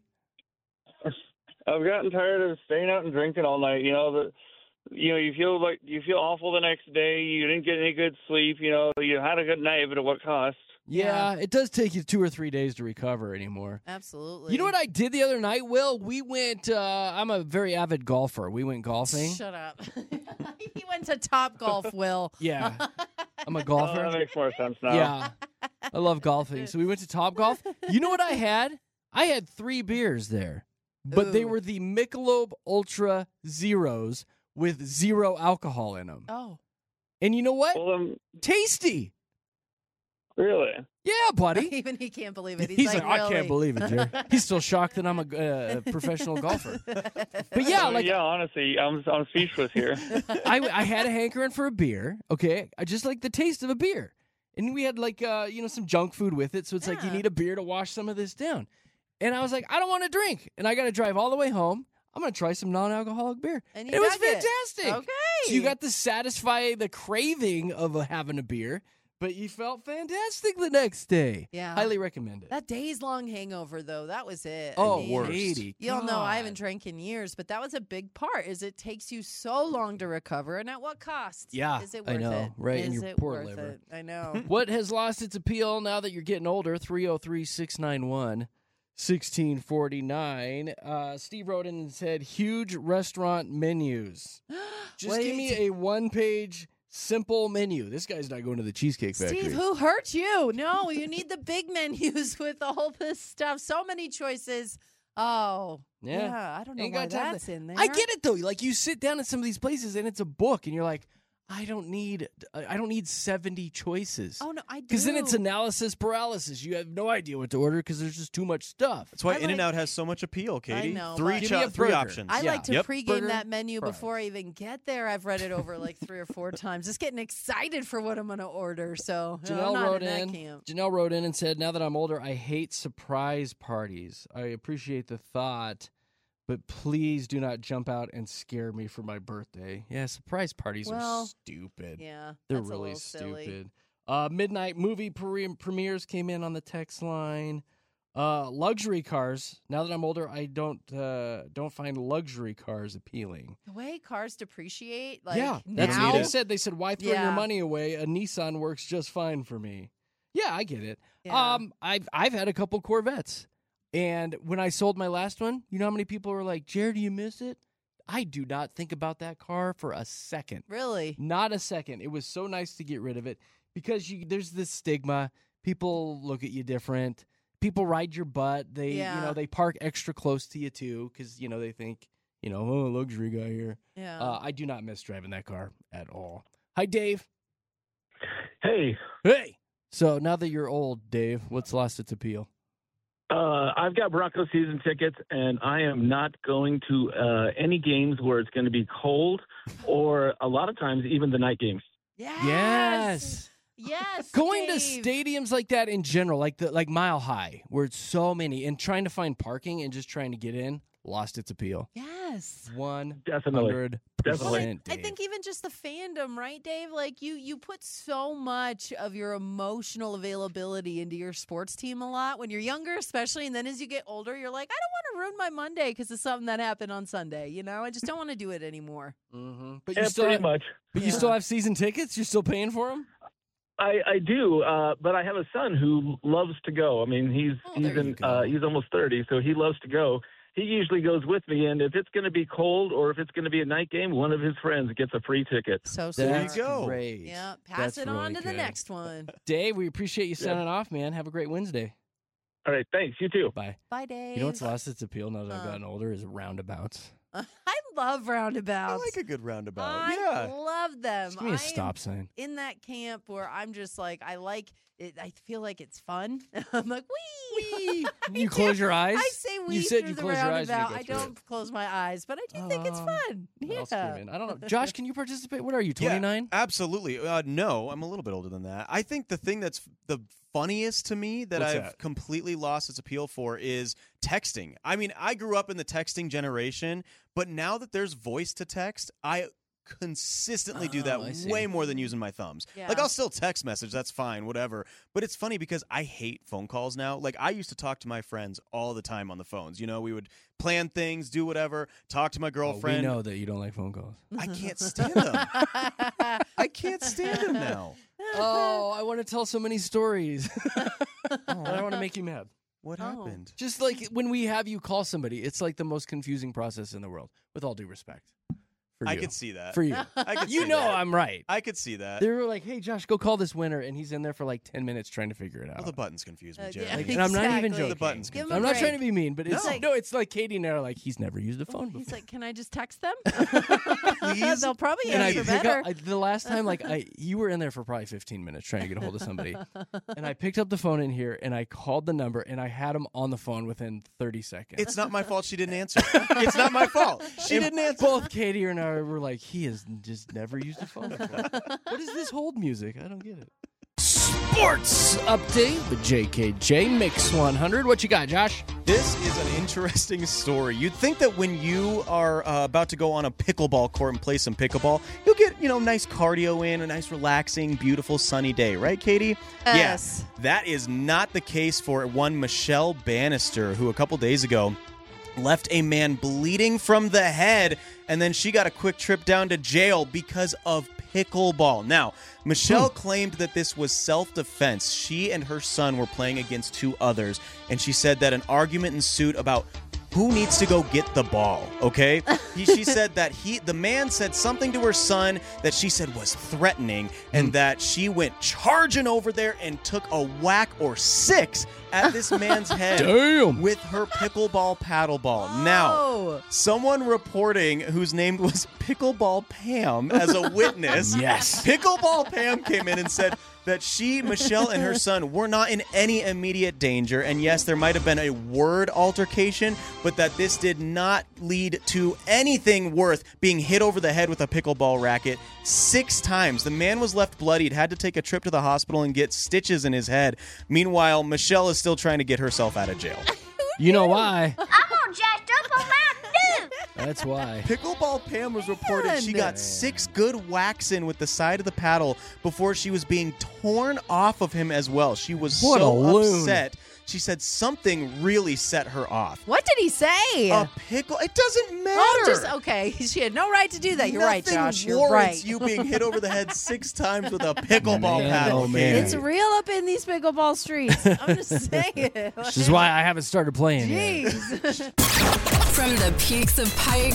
M: I've gotten tired of staying out and drinking all night. You know, the, you know, you feel like you feel awful the next day. You didn't get any good sleep. You know, you had a good night, but at what cost?
C: Yeah, it does take you two or three days to recover anymore.
D: Absolutely.
C: You know what I did the other night, Will? We went, uh, I'm a very avid golfer. We went golfing.
D: Shut up. He went to Top Golf, Will.
C: Yeah. I'm a
M: Oh,
C: golfer.
M: that makes more sense now.
C: Yeah. I love golfing. So we went to Top Golf. You know what I had? I had three beers there, but they
D: Ooh.
C: were the Michelob Ultra Zeros with zero alcohol in them.
D: Oh.
C: And you know what?
M: Well, um,
C: Tasty.
M: really?
C: Yeah, buddy.
D: Even he can't believe it. He's,
C: He's
D: like,
C: like, I
D: really?
C: can't believe it, Jerry. He's still shocked that I'm a uh, professional golfer. But yeah,
M: Oh,
C: like
M: yeah. Honestly, I'm I'm speechless here.
C: I, I had a hankering for a beer. Okay, I just like the taste of a beer, and we had like uh, you know some junk food with it. So it's like you
D: Yeah.
C: need a beer to wash some of this down. And I was like, I don't want to drink, and I got to drive all the way home. I'm gonna try some non-alcoholic beer.
D: And
C: it
D: you
C: was
D: dug it.
C: fantastic.
D: Okay.
C: So you got to satisfy the craving of uh, having a beer, but you felt fantastic the next day.
D: Yeah.
C: Highly recommend it.
D: That days long hangover, though, that was it.
C: Oh,
D: I mean,
C: worst. Katie,
D: You all know I
C: God.
D: haven't drank in years, but that was a big part. Is it takes you so long to recover, and at what cost?
C: Yeah,
D: is it
C: I
D: worth
C: know,
D: it?
C: right, in
D: Is
C: your
D: it
C: poor
D: worth
C: liver.
D: it? I know.
C: What has lost its appeal now that you're getting older? three oh three, six nine one, one six four nine. Uh, Steve wrote in and said, huge restaurant menus. Just give me
D: Wait.
C: a one-page, simple menu. This guy's not going to the Cheesecake Factory.
D: Steve, who hurt you? No, you need the big menus with all this stuff. So many choices. Oh,
C: Yeah.
D: yeah. I don't know
C: Ain't
D: why
C: got time
D: that's
C: to-
D: in there.
C: I get it, though. Like, you sit down at some of these places, and it's a book, and you're like, I don't need I don't need seventy choices.
D: Oh, no, I do.
C: Because then it's analysis paralysis. You have no idea what to order because there's just too much stuff.
E: That's why
D: I like-
E: In-N-Out has so much appeal, Katie.
D: know,
E: three
D: but-
C: Give me
E: cho-
C: a
E: three
C: burger.
E: options.
D: I
C: Yeah.
D: like to
E: Yep.
D: pregame
C: Burger,
D: that menu
C: fries.
D: before I even get there. I've read it over like three or four times. Just getting excited for what I'm going to order. So no, I'm
C: Janelle
D: not
C: wrote
D: in,
C: in.
D: that camp.
C: Janelle wrote in and said, "Now that I'm older, I hate surprise parties. I appreciate the thought, but please do not jump out and scare me for my birthday." Yeah, surprise parties
D: Well,
C: are stupid.
D: Yeah,
C: They're
D: that's a
C: really
D: little silly.
C: stupid. Uh, midnight movie pre- premieres came in on the text line. Uh, luxury cars. Now that I'm older, I don't uh, don't find luxury cars appealing.
D: The way cars depreciate, like
C: yeah, that's
D: now,
C: what they said. They said, "Why throw your
D: Yeah.
C: money away? A Nissan works just fine for me." Yeah, I get it.
D: Yeah.
C: Um, I've I've had a couple Corvettes, and when I sold my last one, you know how many people were like, "Jared, do you miss it?" I do not think about that car for a second.
D: Really?
C: Not a second. It was so nice to get rid of it because you, there's this stigma. People look at you different. People ride your butt. They,
D: Yeah.
C: you know, they park extra close to you too because you know they think, you know, oh, luxury guy here.
D: Yeah.
C: Uh, I do not miss driving that car at all. Hi, Dave.
N: Hey.
C: Hey. So now that you're old, Dave, what's lost its appeal?
N: Uh, I've got Broncos season tickets, and I am not going to uh, any games where it's going to be cold, or a lot of times even the night games.
D: Yes.
C: Yes.
D: Yes.
C: Going
D: Dave.
C: to stadiums like that in general, like the like Mile High, where it's so many, and trying to find parking and just trying to get in, lost its appeal.
D: Yes.
C: One
N: Definitely.
C: hundred
N: Definitely.
C: percent.
D: I think even just the fandom, right, Dave? Like you, you put so much of your emotional availability into your sports team a lot when you're younger, especially, and then as you get older, you're like, I don't want to ruin my Monday because of something that happened on Sunday. You know, I just don't want to do it anymore.
C: Mm-hmm. But
N: Yeah,
C: you still
N: pretty
C: have,
N: much.
C: But you
D: Yeah.
C: still have season tickets. You're still paying for them.
N: I, I do, uh, but I have a son who loves to go. I mean, he's
C: Oh,
N: he's
C: there you
N: in
C: go.
N: uh, he's almost thirty, so he loves to go. He usually goes with me, and if it's going to be cold or if it's going to be a night game, one of his friends gets a free ticket.
D: So
C: That's
D: smart.
E: go.
C: great.
D: Yeah, pass
C: That's
D: it on
C: really
D: to the
C: good.
D: next one.
C: Dave, we appreciate you signing off, man. Have a great Wednesday.
N: All right, thanks. You too.
C: Bye.
D: Bye, Dave.
C: You know what's lost its appeal now that I've
D: Uh.
C: gotten older is roundabouts.
D: I love roundabouts.
E: I like a good roundabout.
D: I
E: yeah.
D: love them.
C: Just give me a
D: I
C: stop
D: am
C: sign.
D: in that camp where I'm just like, I like it. I feel like it's fun. I'm like, wee.
C: You close your eyes?
D: I say wee
C: You said
D: through
C: you
D: the
C: close your eyes when you
D: roundabout.
C: go
D: I
C: through
D: don't close my eyes, but I do think it's
C: Um,
D: fun.
C: What
D: Yeah.
C: else came in? I don't know. Josh, can you participate? What are you, twenty-nine?
E: Yeah, absolutely. Uh, no, I'm a little bit older than that. I think the thing that's the funniest to me that
C: What's
E: I've
C: that?
E: completely lost its appeal for is texting. I mean, I grew up in the texting generation, but now that there's voice to text, I consistently do that
C: Oh, I see.
E: way more than using my thumbs.
D: Yeah.
E: Like, I'll still text message, that's fine, whatever. But it's funny because I hate phone calls now. Like, I used to talk to my friends all the time on the phones. You know, we would plan things, do whatever, talk to my
C: Oh,
E: girlfriend.
C: we know that you don't like phone calls.
E: I can't stand them. I can't stand them now.
C: Oh, I want to tell so many stories. I don't want to make you mad.
E: What
D: Oh.
E: happened?
C: Just like when we have you call somebody, it's like the most confusing process in the world, with all due respect. For
E: I
C: you.
E: could see that.
C: For you.
E: I could
C: You
E: see
C: know
E: that.
C: I'm right.
E: I could see that.
C: They were like, hey, Josh, go call this winner. And he's in there for like ten minutes trying to figure it out.
E: Well, the buttons confuse me,
D: Uh,
E: Jerry.
D: yeah.
C: Like, and I'm not even
D: Exactly.
C: joking.
E: The buttons
D: Give him
E: confuse
D: a
C: I'm not
D: break.
C: trying to be mean, but it's
D: No.
C: like, no, it's like Katie and I are like, he's never used a phone before.
D: He's like, can I just text them?
E: Please?
D: They'll probably
C: and I
D: answer
C: pick
D: better.
C: up I, the last time, like I, you were in there for probably fifteen minutes trying to get a hold of somebody, and I picked up the phone in here and I called the number and I had him on the phone within thirty seconds.
E: It's not my fault she didn't answer. It's not my fault. She
C: And
E: didn't answer.
C: Both Katie and I were like, he has just never used a phone before. What is this hold music? I don't get it. Sports update with J K J Mix one hundred. What you got, Josh?
E: This is an interesting story. You'd think that when you are uh, about to go on a pickleball court and play some pickleball, you'll get, you know, nice cardio in, a nice relaxing, beautiful sunny day, right, Katie?
D: Yes.
E: Yeah, that is not the case for one Michelle Bannister, who a couple days ago left a man bleeding from the head, and then she got a quick trip down to jail because of pickleball. Now, Michelle
C: Hmm.
E: claimed that this was self-defense. She and her son were playing against two others, and she said that an argument ensued about who needs to go get the ball, okay? He, she said that he, the man said something to her son that she said was threatening, and that she went charging over there and took a whack or six at this man's head
C: Damn.
E: with her pickleball paddle ball. Now,
D: Oh.
E: someone reporting whose name was Pickleball Pam as a witness.
C: Yes.
E: Pickleball Pam came in and said that she, Michelle, and her son were not in any immediate danger. And yes, there might have been a word altercation, but that this did not lead to anything worth being hit over the head with a pickleball racket six times. The man was left bloodied, had to take a trip to the hospital and get stitches in his head. Meanwhile, Michelle is still trying to get herself out of jail.
C: You know why?
O: I'm gonna jack up on Mountain Dew.
C: That's why.
E: Pickleball Pam was reported she got six good whacks in with the side of the paddle before she was being torn off of him as well. She was
C: What a
E: so
C: loon.
E: upset. She said something really set her off.
D: What did he say?
E: A pickle? It doesn't matter.
D: Oh, just okay. She had no right to do that. You're right,
E: Nothing
D: Josh. You're
E: warrants
D: right.
E: you being hit over the head six times with a pickleball
C: Man,
E: paddle.
C: oh, man.
D: It's real up in these pickleball streets. I'm just saying.
C: This is why I haven't started playing yet.
D: Jeez.
A: From the peaks of Pike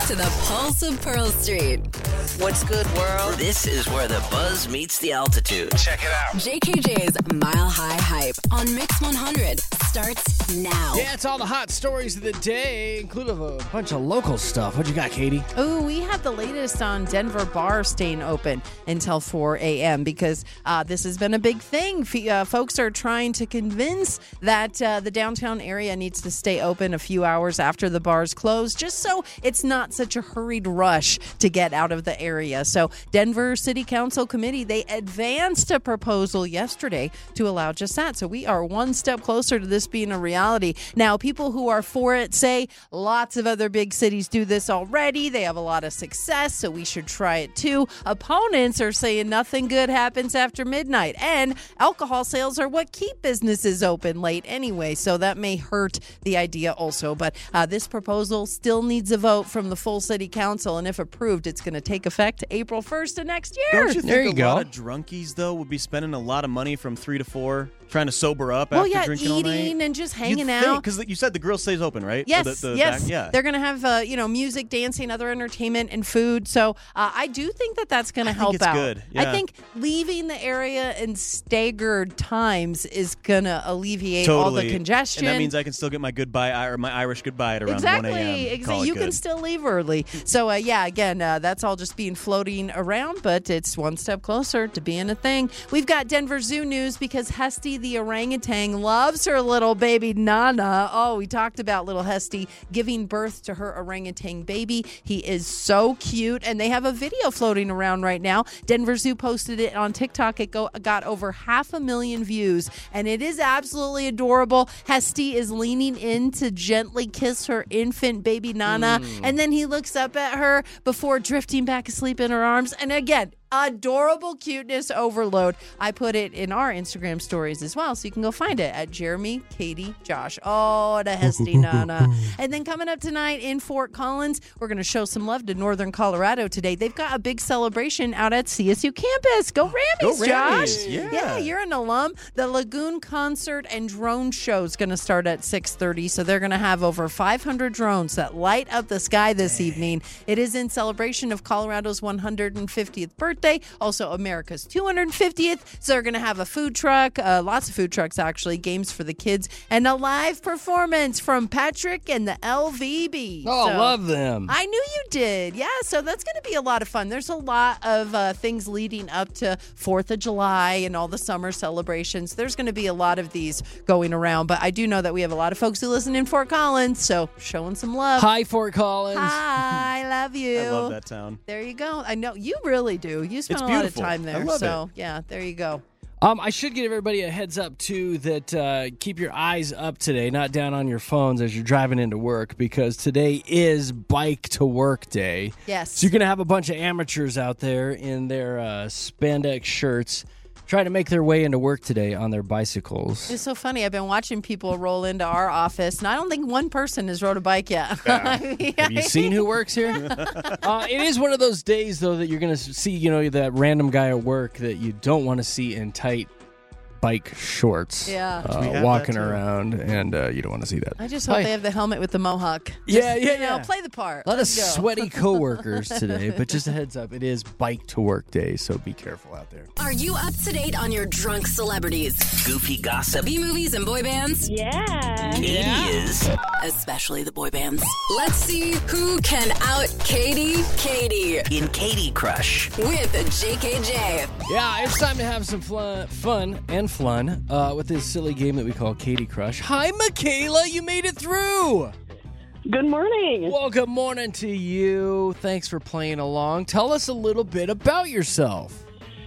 A: to the pulse of Pearl Street.
H: What's good, world? This is where the buzz meets the altitude. Check it out.
A: J K J's Mile High Hype on Mix one hundred starts now.
C: Yeah, it's all the hot stories of the day, including a bunch of local stuff. What you got, Katie?
D: Oh, we have the latest on Denver bars staying open until four a.m. because uh, this has been a big thing. F- uh, folks are trying to convince that uh, the downtown area needs to stay open a few hours after the bars close, just so it's not such a hurried rush to get out of the area. So Denver City Council Committee, they advanced a proposal yesterday to allow just that. So we are one step closer to this being a reality. Now, people who are for it say lots of other big cities do this already. They have a lot of success, so we should try it too. Opponents are saying nothing good happens after midnight, and alcohol sales are what keep businesses open late anyway, so that may hurt the idea also. But uh, this proposal still needs a vote from the full city council, and if approved, it's going to take effect April first of next year.
E: Don't you think
C: There you
E: a
C: go.
E: lot of drunkies, though, would be spending a lot of money from three to four trying to sober up
D: Well,
E: after
D: yeah,
E: drinking all night?
D: eating and just hanging
E: You'd
D: out.
E: Because you said the grill stays open, right? Or
D: Yes,
E: the, the
D: yes.
E: back- yeah.
D: They're going to have, uh, you know, music, dancing, other entertainment, and food. So uh, I do think that that's going to help
E: it's
D: out.
E: good,
D: I
E: yeah.
D: think leaving the area in staggered times is going to alleviate all
E: Totally.
D: the congestion.
E: And that means I can still get my goodbye or my Irish goodbye at around
D: Exactly.
E: one a.m.
D: Exactly.
E: Call it
D: You
E: good.
D: can still leave early. So, uh, yeah, again, uh, that's all just being floating around, but it's one step closer to being a thing. We've got Denver Zoo news because Hesty the orangutan loves her little baby Nana. Oh, we talked about little Hesty giving birth to her orangutan baby. He is so cute, and they have a video floating around right now. Denver Zoo posted it on TikTok. It go, got over half a million views, and it is absolutely adorable. Hesty is leaning in to gently kiss her infant baby Nana,
P: Mm.
D: and then he looks up at her before drifting back asleep in her arms. And again, adorable cuteness overload. I put it in our Instagram stories as well, so you can go find it at Jeremy, Katie, Josh. Oh, the Hesty Nana. And then coming up tonight in Fort Collins, we're going to show some love to Northern Colorado today. They've got a big celebration out at C S U campus. Go Rammies,
E: Go
D: Josh.
E: Rammies, yeah.
D: yeah, you're an alum. The Lagoon Concert and Drone Show is going to start at six thirty, so they're going to have over five hundred drones that light up the sky this evening. It is in celebration of Colorado's one hundred fiftieth birthday. Also America's two hundred fiftieth. So they're going to have a food truck, uh, lots of food trucks actually, games for the kids, and a live performance from Patrick and the L V B.
C: Oh,
D: So-
C: love them.
D: I knew you did. Yeah, so that's going to be a lot of fun. There's a lot of uh, things leading up to fourth of July and all the summer celebrations. There's going to be a lot of these going around, but I do know that we have a lot of folks who listen in Fort Collins, so showing some love.
C: Hi, Fort Collins.
D: Hi, I love you.
E: I love that town.
D: There you go. I know you really do. You spend
E: It's
D: a lot of
E: beautiful.
D: time
E: I
D: there.
E: love
D: so, yeah, there you go.
C: Um, I should give everybody a heads up, too, that uh, keep your eyes up today, not down on your phones as you're driving into work, because today is Bike to Work Day.
D: Yes.
C: So you're going to have a bunch of amateurs out there in their uh, spandex shirts trying to make their way into work today on their bicycles.
D: It's so funny. I've been watching people roll into our office, and I don't think one person has rode a bike yet.
C: Have you seen who works here? uh, it is one of those days, though, that you're going to see, you know, that random guy at work that you don't want to see in tight bike shorts
D: Yeah.
C: uh,
D: We have
C: walking
D: that, too.
C: around, and uh, you don't want to see that.
D: I just hope
C: Hi.
D: they have the helmet with the mohawk.
C: Yeah,
D: Just,
C: yeah,
D: you know,
C: yeah.
D: play the part.
C: A lot of
D: Let's go.
C: sweaty coworkers today, but just a heads up, it is Bike to Work Day, so be careful out there.
A: Are you up to date on your drunk celebrities?
H: Goofy gossip.
A: B movies and boy bands?
O: Yeah.
H: Katie is.
A: Especially the boy bands. Let's see who can out Katie Katie
H: In Katie Crush.
A: with J K J.
C: Yeah, it's time to have some fun, fun and fun uh, with this silly game that we call Katie Crush. Hi, Michaela, you made it through.
P: Good morning.
C: Well, good morning to you. Thanks for playing along. Tell us a little bit about yourself.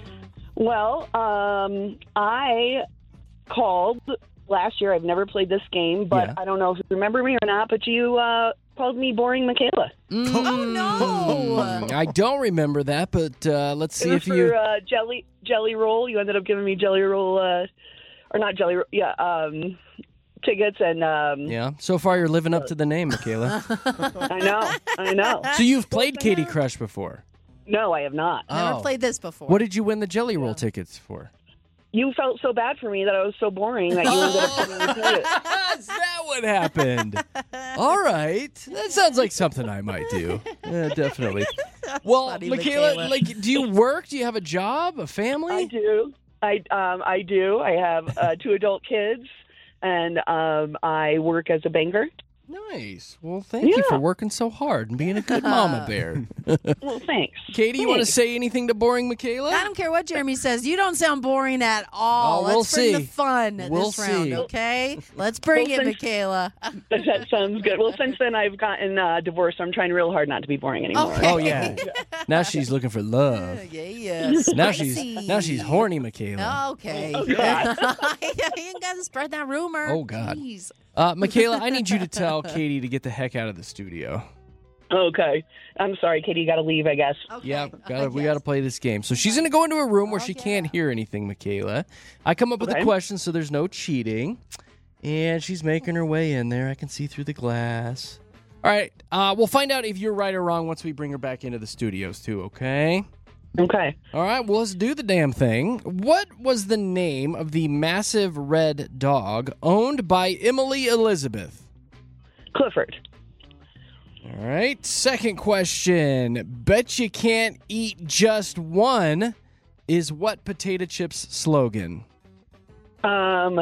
P: Well, um, I called last year. I've never played this game, but
C: Yeah.
P: I don't know if you remember me or not, but you uh, called me Boring Michaela.
D: Oh, no.
C: I don't remember that, but uh, let's see
P: it was
C: if
P: for
C: you...
P: uh, jelly jelly roll. You ended up giving me jelly roll, uh, or not jelly roll, yeah, um, tickets. And um,
C: Yeah, so far you're living up to the name, Michaela.
P: I know, I know.
C: So you've played Katie Crush before?
P: No, I have not.
D: Never
C: Oh.
D: played this before.
C: What did you win the Jelly Roll tickets for?
P: You felt so bad for me that I was so boring that you ended up giving me tickets.
C: Is that what happened? All right. That sounds like something I might do. Yeah, definitely. Well,
P: funny,
C: Michaela,
P: Michaela.
C: like, do you work? Do you have a job, a family?
P: I do. I um I do. I have uh, two adult kids, and um I work as a banker.
C: Nice. Well, thank you for
P: Yeah.
C: working so hard and being a good mama bear.
P: Well, thanks.
C: Katie, you want to
D: Thanks.
C: say anything to boring Michaela?
D: I don't care what Jeremy says. You don't sound boring at all.
C: Oh, we'll
D: Let's bring
C: see.
D: the fun
C: We'll
D: this round,
C: see.
D: okay? Let's bring
P: Well,
D: it,
P: since-
D: Michaela.
P: That, that sounds good. Well, since then I've gotten uh, divorced, so I'm trying real hard not to be boring anymore.
C: Oh yeah. Now she's looking for love.
D: Yeah, yeah.
C: Now
D: Spicy.
C: she's now she's horny, Michaela.
D: Okay.
P: Oh, God.
D: you got to spread that rumor.
C: Oh, God.
D: Jeez.
C: Uh, Michaela, I need you to tell Katie to get the heck out of the studio.
P: Okay. I'm sorry, Katie. You got to leave, I guess.
D: Okay.
C: Yeah, gotta, we got to play this game. So she's going to go into a room where she
D: Okay.
C: can't hear anything, Michaela. I come up with
P: Okay.
C: a question, so there's no cheating. And she's making her way in there. I can see through the glass. All right, uh, we'll find out if you're right or wrong once we bring her back into the studios, too, okay?
P: Okay.
C: All right, well, let's do the damn thing. What was the name of the massive red dog owned by Emily Elizabeth?
P: Clifford.
C: All right, second question. Bet you can't eat just one is what potato chips slogan?
P: Um,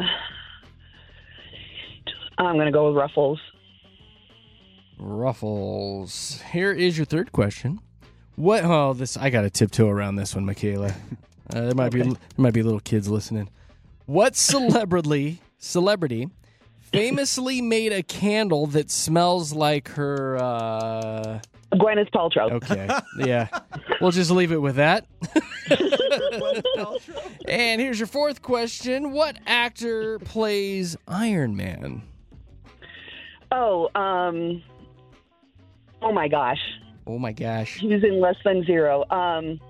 P: I'm going to go with Ruffles.
C: Ruffles. Here is your third question. What? Oh, this I got to tiptoe around this one, Michaela. Uh, there might be there might be little kids listening. What celebrity celebrity famously made a candle that smells like her? Uh...
P: Gwyneth Paltrow.
C: Okay, yeah, we'll just leave it with that. And here's your fourth question: what actor plays Iron Man?
P: Oh, um, oh my gosh.
C: Oh my gosh.
P: He's in Less Than Zero. Um,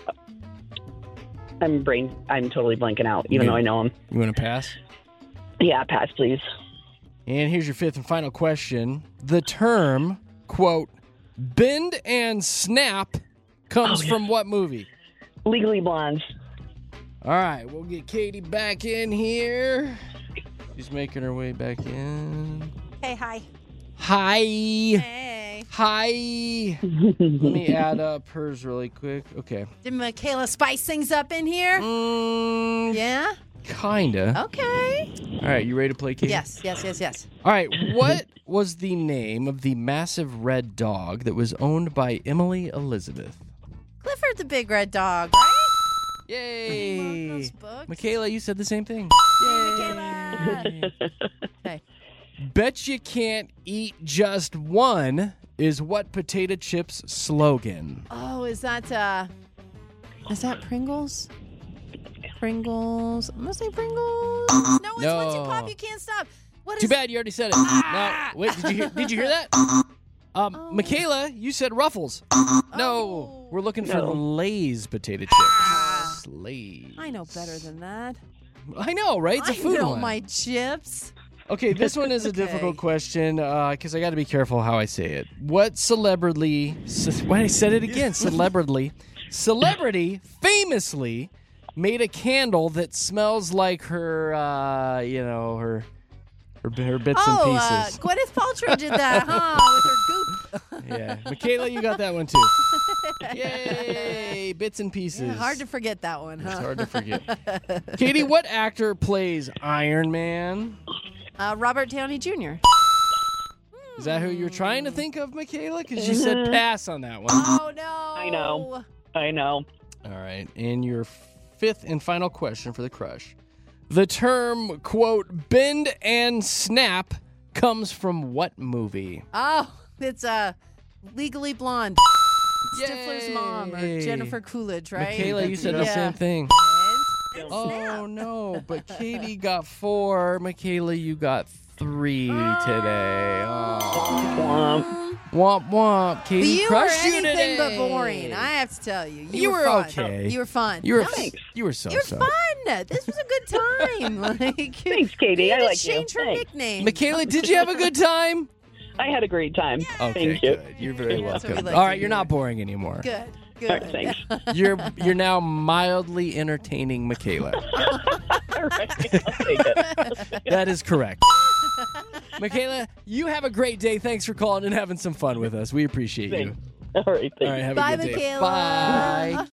P: I'm brain. I'm totally blanking out, even
C: Yeah.
P: though I know him.
C: You want to pass?
P: Yeah, pass, please.
C: And here's your fifth and final question. The term, quote, bend and snap comes
P: Oh, yeah.
C: from what movie?
P: Legally Blonde.
C: All right, we'll get Katie back in here. She's making her way back in.
D: Hey, hi.
C: Hi.
D: Hey.
C: Hi. Let me add up hers really quick. Okay.
D: Did Michaela spice things up in here?
C: Mm,
D: Yeah?
C: kinda.
D: Okay.
C: All right, you ready to play, Katie?
D: Yes, yes, yes, yes.
C: All right, what was the name of the massive red dog that was owned by Emily Elizabeth?
D: Clifford the big red dog, right?
C: Yay!
D: Those books.
C: Michaela, you said the same thing.
D: Michaela. Okay.
C: Bet you can't eat just one is what potato chips slogan?
D: Oh, is that uh is that Pringles? Pringles. I'm gonna say Pringles. No, it's
C: No.
D: once you pop, you can't stop. What is
C: Too bad you already said it. No, wait, did you hear, did you hear that? Um,
D: Oh.
C: Michaela, you said Ruffles. No, we're looking for
P: No.
C: Lay's potato chips. Lay's.
D: I know better than that.
C: I know, right? It's a
D: I
C: food
D: know
C: one.
D: my chips.
C: Okay, this one is a
D: Okay.
C: difficult question because I got to be careful how I say it. What celebrity? ce- Why I said it again? Celebrity, celebrity, famously made a candle that smells like her. Uh, you know her, her, her bits
D: oh,
C: and
D: uh,
C: pieces.
D: Gwyneth Paltrow did that, huh? With her goop.
C: Yeah, Michaela, you got that one too. Yay, bits and pieces.
D: Yeah, hard to forget that one, huh?
C: It's hard to forget. Katie, what actor plays Iron Man?
D: Uh, Robert Downey Junior
C: Is that who you're trying to think of, Michaela? Because you said
P: Mhm.
C: pass on that one.
D: Oh no!
P: I know. I know.
C: All right, and your fifth and final question for the crush. The term, quote, bend and snap comes from what movie?
D: Oh, it's uh, Legally Blonde. Stifler's mom or
C: Yay.
D: Jennifer Coolidge, right?
C: Michaela, you said the
D: Yeah.
C: same thing.
D: And
C: Oh, no, but Katie got four. Michaela, you got three today. Oh. Womp womp. Katie
D: you were
C: crushed you
D: anything
C: today.
D: but boring. I have to tell you. You,
C: You
D: were,
C: were
D: fun.
C: okay.
D: You were fun.
C: You were,
D: Nice.
C: you were so
D: You're
C: so.
D: fun. This was a good time. Like,
P: Thanks, Katie.
D: you
P: I
D: need to
P: like you.
D: change her
P: Thanks.
D: nickname.
C: Michaela, did you have a good time?
P: I had a great time.
C: Okay,
P: Thank you.
C: good. You're very
D: That's what we
C: welcome.
D: like
C: All
D: to
C: right, you're
D: hear.
C: not boring anymore.
D: Good. Good.
P: All right, thanks.
C: You're you're now mildly entertaining Michaela.
P: All right, I'll take it.
C: That is correct. Michaela, you have a great day. Thanks for calling and having some fun with us. We appreciate you.
P: Thanks. All right.
C: All right, have
D: Bye,
C: a good day.
D: Michaela.
C: Bye.